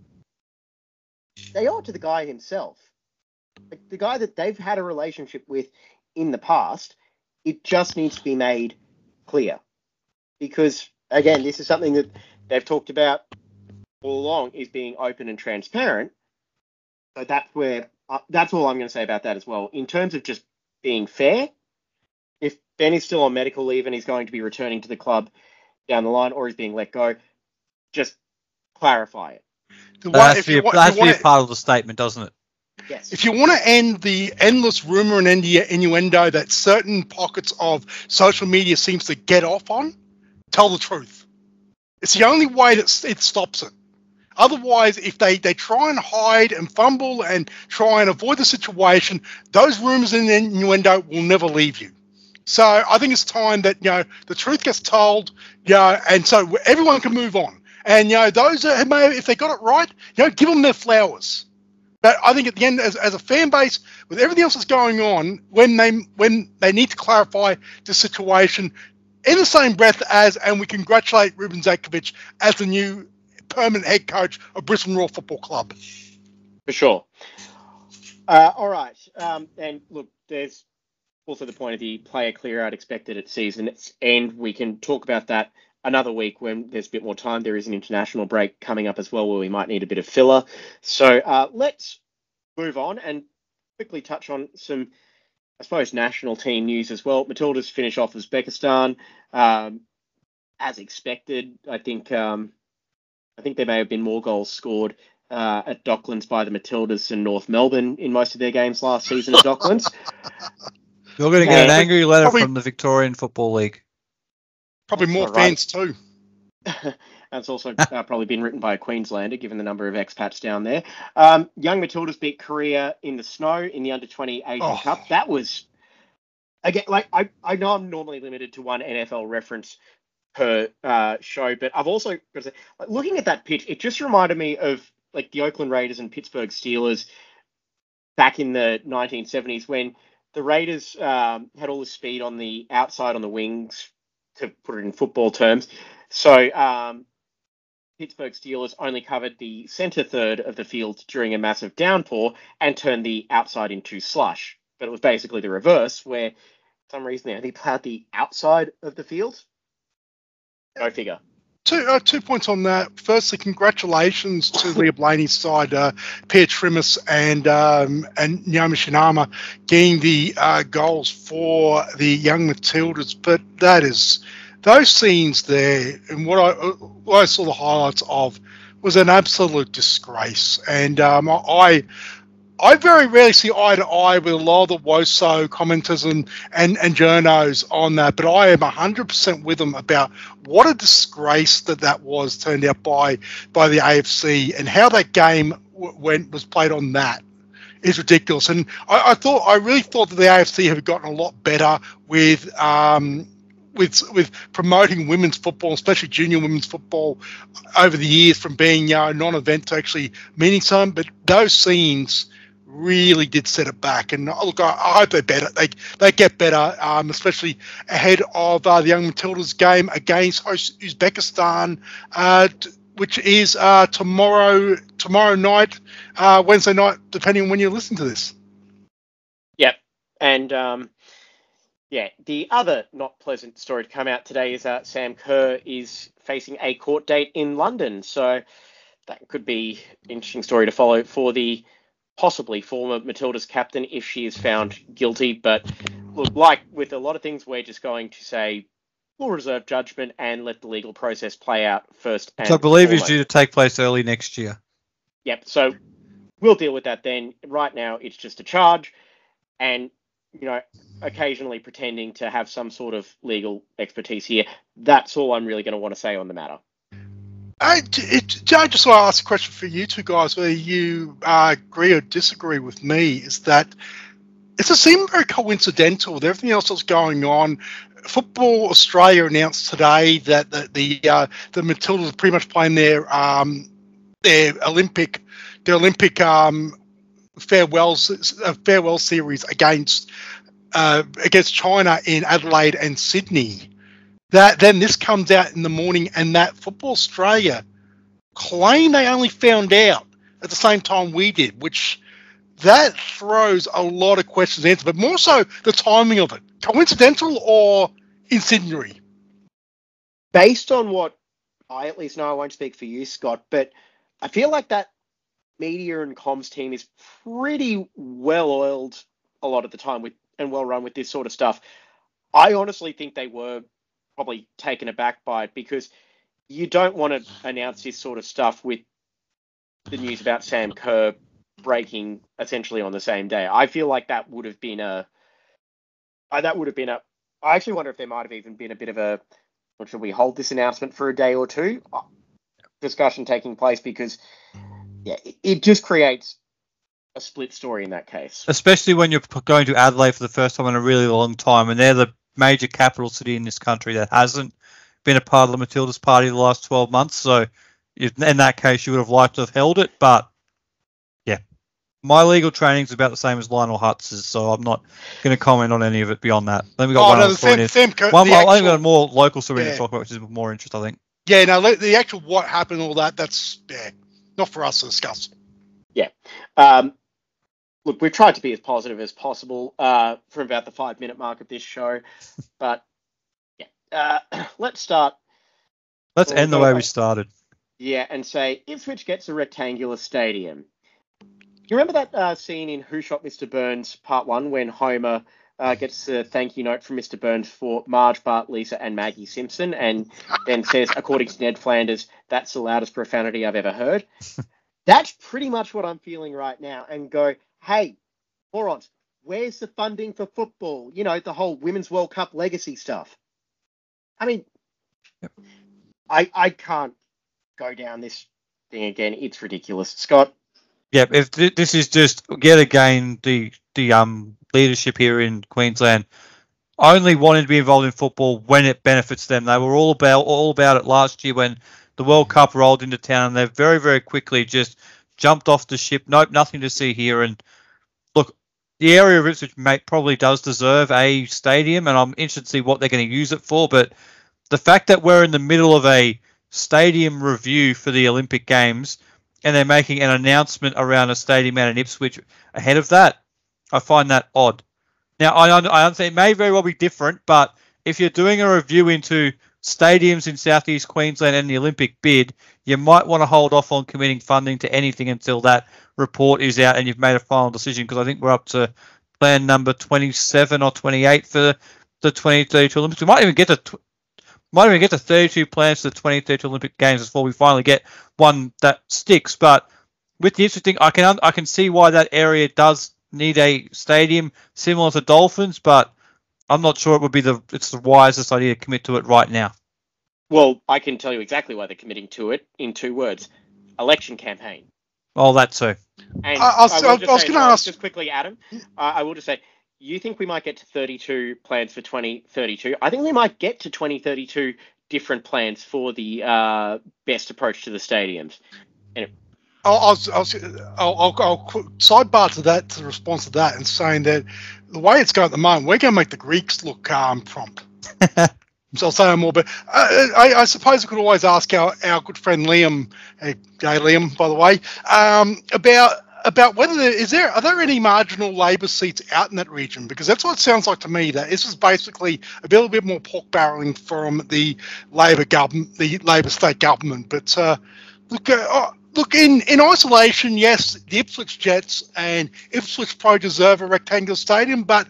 they owe it to the guy himself. Like, the guy that they've had a relationship with in the past, it just needs to be made clear. Because, again, this is something that they've talked about all along, is being open and transparent. So that's where uh, that's all I'm going to say about that as well. In terms of just being fair, if Ben is still on medical leave and he's going to be returning to the club down the line, or he's being let go, just clarify it. The That one- has if to be, you a, want- that if has you to be a want- part of the statement, doesn't it? Yes. If you want to end the endless rumor and innuendo that certain pockets of social media seems to get off on, tell the truth. It's the only way that it stops it. Otherwise, if they, they try and hide and fumble and try and avoid the situation, those rumors and innuendo will never leave you. So I think it's time that, you know, the truth gets told, you know, and so everyone can move on. And, you know, those that may, if they got it right, you know, give them their flowers. But I think at the end, as, as a fan base, with everything else that's going on, when they when they need to clarify the situation, in the same breath as, and we congratulate Ruben Zakovic as the new permanent head coach of Brisbane Roar Football Club. For sure. Uh, all right. Um, and look, there's also the point of the player clear out expected at season's end. We can talk about that another week when there's a bit more time. There is an international break coming up as well where we might need a bit of filler. So uh, let's move on and quickly touch on some, I suppose, national team news as well. Matildas finish off Uzbekistan. Um, as expected, I think um, I think there may have been more goals scored uh, at Docklands by the Matildas than North Melbourne in most of their games last season at Docklands. You're going to get Uh, an angry letter probably- from the Victorian Football League. Probably That's more not right. fans too. That's also uh, probably been written by a Queenslander, given the number of expats down there. Um, young Matildas beat Korea in the snow in the under twenty Asian Oh. Cup. That was, again, like I, I know I'm normally limited to one N F L reference per uh, show, but I've also got to say, like, looking at that pitch, it just reminded me of like the Oakland Raiders and Pittsburgh Steelers back in the nineteen seventies when the Raiders um, had all the speed on the outside on the wings, to put it in football terms. So um, Pittsburgh Steelers only covered the center third of the field during a massive downpour and turned the outside into slush. But it was basically the reverse, where for some reason they only plowed the outside of the field. Go figure. Two, uh, two points on that. Firstly, congratulations to Leah Blaney's side, uh, Pierre Trimis and um, and Naomi Shinama getting the uh, goals for the young Matildas. But that is those scenes there, and what I what I saw the highlights of was an absolute disgrace. And um, I I very rarely see eye to eye with a lot of the WOSO commenters and, and, and journos on that, but I am one hundred percent with them about what a disgrace that that was turned out by by the A F C, and how that game w- went was played on that is ridiculous. And I, I thought I really thought that the A F C had gotten a lot better with um, with with promoting women's football, especially junior women's football, over the years, from being, you know, a non-event to actually meaning some. But those scenes really did set it back, and look, I, I hope they better. They they get better, um, especially ahead of uh, the Young Matildas game against host Uzbekistan, uh, t- which is uh, tomorrow tomorrow night, uh, Wednesday night, depending on when you listen to this. Yep, and um, yeah, the other not pleasant story to come out today is that Sam Kerr is facing a court date in London, so that could be an interesting story to follow for the possibly former Matildas captain if she is found guilty. But look, like with a lot of things, we're just going to say we'll reserve judgment and let the legal process play out first. Which I believe is due to take place early next year. Yep, so we'll deal with that then. Right now, it's just a charge, and, you know, occasionally pretending to have some sort of legal expertise here. That's all I'm really going to want to say on the matter. I, it, I just want to ask a question for you two guys, whether you uh, agree or disagree with me, is that it just seemed very coincidental with everything else that's going on. Football Australia announced today that the the, uh, the Matildas are pretty much playing their um, their Olympic their Olympic um, farewell uh, farewell series against uh, against China in Adelaide and Sydney. That then this comes out in the morning, and that Football Australia claim they only found out at the same time we did, which that throws a lot of questions answered, but more so the timing of it. Coincidental or incendiary? Based on what I at least know, I won't speak for you, Scott, but I feel like that media and comms team is pretty well oiled a lot of the time with and well run with this sort of stuff. I honestly think they were probably taken aback by it, because you don't want to announce this sort of stuff with the news about Sam Kerr breaking essentially on the same day. I feel like that would have been a uh, that would have been a I actually wonder if there might have even been a bit of a, or should we hold this announcement for a day or two discussion taking place, because yeah, it, it just creates a split story in that case. Especially when you're going to Adelaide for the first time in a really long time, and they're the major capital city in this country that hasn't been a part of the Matildas party the last twelve months. So if, in that case, you would have liked to have held it. But yeah, my legal training is about the same as Lionel Hutz's, so I'm not going to comment on any of it beyond that. Then we got oh, one no, other story. Sam, Sam, one, the I actual, think we've got a more local story yeah. to talk about, which is of more interest, I think. Yeah, no, the actual what happened, all that, that's yeah, not for us to discuss. Yeah. Um, look, we've tried to be as positive as possible uh, for about the five minute mark of this show, but yeah, uh, let's start. Let's end the way we started. Yeah, and say Ipswich gets a rectangular stadium. You remember that uh, scene in Who Shot Mister Burns Part One when Homer uh, gets a thank you note from Mister Burns for Marge, Bart, Lisa, and Maggie Simpson, and then says, according to Ned Flanders, that's the loudest profanity I've ever heard. That's pretty much what I'm feeling right now, and go, hey, morons, where's the funding for football? You know, the whole Women's World Cup legacy stuff. I mean, yep. I I can't go down this thing again. It's ridiculous. Scott? Yeah, if th- this is just, yet again, the the um leadership here in Queensland only wanting to be involved in football when it benefits them. They were all about all about it last year when the World Cup rolled into town, and they very, very quickly just jumped off the ship. Nope, nothing to see here. And look, the area of Ipswich mate probably does deserve a stadium, and I'm interested to see what they're going to use it for. But the fact that we're in the middle of a stadium review for the Olympic Games, and they're making an announcement around a stadium out in Ipswich ahead of that, I find that odd. Now, I, I understand it may very well be different, but if you're doing a review into stadiums in southeast Queensland and the Olympic bid, you might want to hold off on committing funding to anything until that report is out and you've made a final decision, because I think we're up to plan number twenty-seven or twenty-eight for the twenty thirty-two Olympics. We might even get to tw- might even get to thirty-two plans for the twenty thirty Olympic Games before we finally get one that sticks. But with the interesting, I can I can see why that area does need a stadium similar to Dolphins, but I'm not sure it would be the it's the wisest idea to commit to it right now. Well, I can tell you exactly why they're committing to it in two words: election campaign. Oh, that too. And I, I was, I, I will just was say going to as well, ask. just quickly, Adam. Uh, I will just say, you think we might get to thirty-two plans for twenty thirty-two? I think we might get to twenty thirty-two different plans for the uh, best approach to the stadiums. Anyway. I'll, I'll, I'll, I'll, I'll, I'll sidebar to that, to the response to that, and saying that the way it's going at the moment, we're going to make the Greeks look um, prompt. So I'll say no more, but I, I, I suppose we could always ask our, our good friend Liam, hey, hey Liam, by the way, um, about about whether there is there are there any marginal Labor seats out in that region, because that's what it sounds like to me. That this is basically a little bit more pork barreling from the Labor government, the Labor state government. But uh, look, uh, oh, look in in isolation, yes, the Ipswich Jets and Ipswich Pro deserve a rectangular stadium, but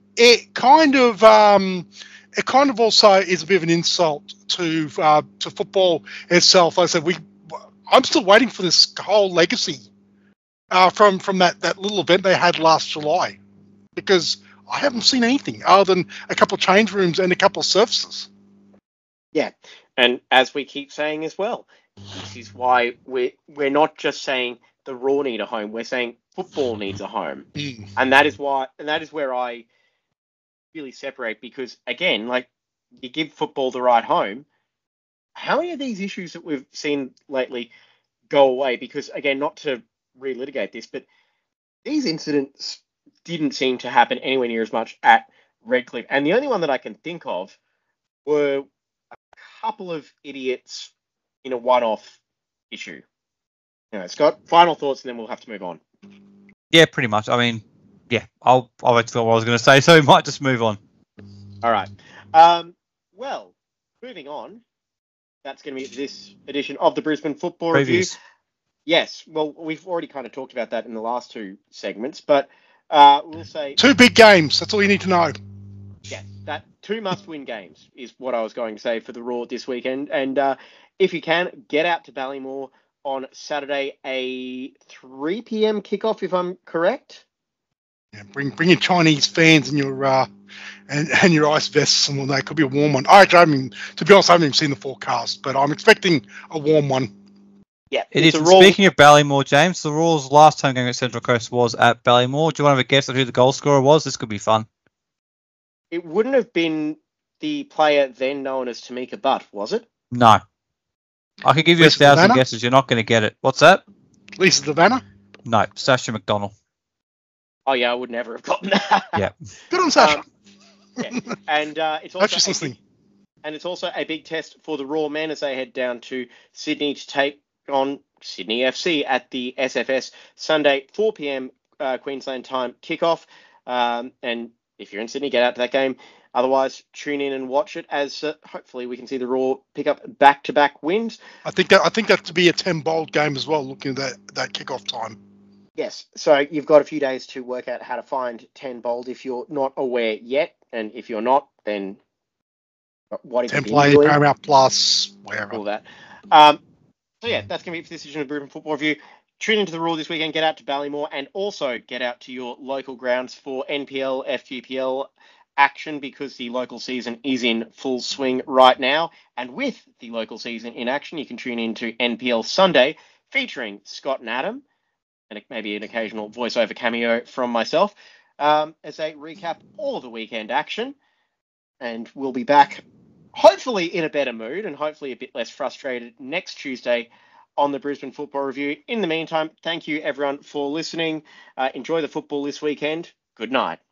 it kind of um, it kind of also is a bit of an insult to uh, to football itself. Like I said, we I'm still waiting for this whole legacy uh, from from that, that little event they had last July, because I haven't seen anything other than a couple of change rooms and a couple of surfaces. Yeah, and as we keep saying as well, this is why we're we're not just saying the Raw need a home. We're saying football needs a home, Mm. and that is why, and that is where I really separate. Because again, like, you give football the right home, how many of these issues that we've seen lately go away? Because again, not to relitigate this, but these incidents didn't seem to happen anywhere near as much at Redcliffe, and the only one that I can think of were a couple of idiots in a one-off issue. Anyway, Scott, final thoughts, and then we'll have to move on. Yeah, pretty much. I mean, yeah, I'll I'll wait to what I was going to say, so we might just move on. All right. Um, well, moving on. That's going to be this edition of the Brisbane Football Review. Previews. Yes. Well, we've already kind of talked about that in the last two segments, but uh, we'll say Two big games. That's all you need to know. yeah, that two must-win games is what I was going to say for the Raw this weekend. And uh, if you can, get out to Ballymore on Saturday, a three p.m. kickoff, if I'm correct. Yeah, bring bring your Chinese fans and your uh, and and your ice vests, and all that. Could be a warm one. I actually haven't, to be honest, I haven't even seen the forecast, but I'm expecting a warm one. Yeah, It it's is. a And Raw. speaking of Ballymore, James, the Royals' last home game at Central Coast was at Ballymore. Do you want to have a guess at who the goal scorer was? This could be fun. It wouldn't have been the player then known as Tamika Butt, was it? No. I could give you Lisa a thousand Savannah? guesses. You're not going to get it. What's that? Lisa Savannah. No, Sasha McDonald. Oh yeah, I would never have gotten that. Yeah. Good on Sasha. Um, yeah. And uh, it's Hope also she's a listening. big, and it's also a big test for the Raw men as they head down to Sydney to take on Sydney F C at the S F S Sunday four p.m. Uh, Queensland time kickoff. Um, and if you're in Sydney, get out to that game. Otherwise, tune in and watch it as uh, hopefully we can see the Raw pick up back-to-back wins. I think that I think that to be a ten bold game as well. Looking at that that kickoff time. Yes, so you've got a few days to work out how to find ten bold if you're not aware yet, and if you're not, then what have you Ten been play, doing? Paramount Plus, wherever. All that. Um, so yeah, that's going to be it for this edition of the Brisbane Football Review. Tune into the Raw this weekend, get out to Ballymore, and also get out to your local grounds for N P L, F G P L action, because the local season is in full swing right now. And with the local season in action, you can tune in to N P L Sunday, featuring Scott and Adam, and maybe an occasional voiceover cameo from myself, um, as they recap all of the weekend action. And we'll be back, hopefully in a better mood and hopefully a bit less frustrated, next Tuesday on the Brisbane Football Review. In the meantime, thank you everyone for listening. Uh, enjoy the football this weekend. Good night.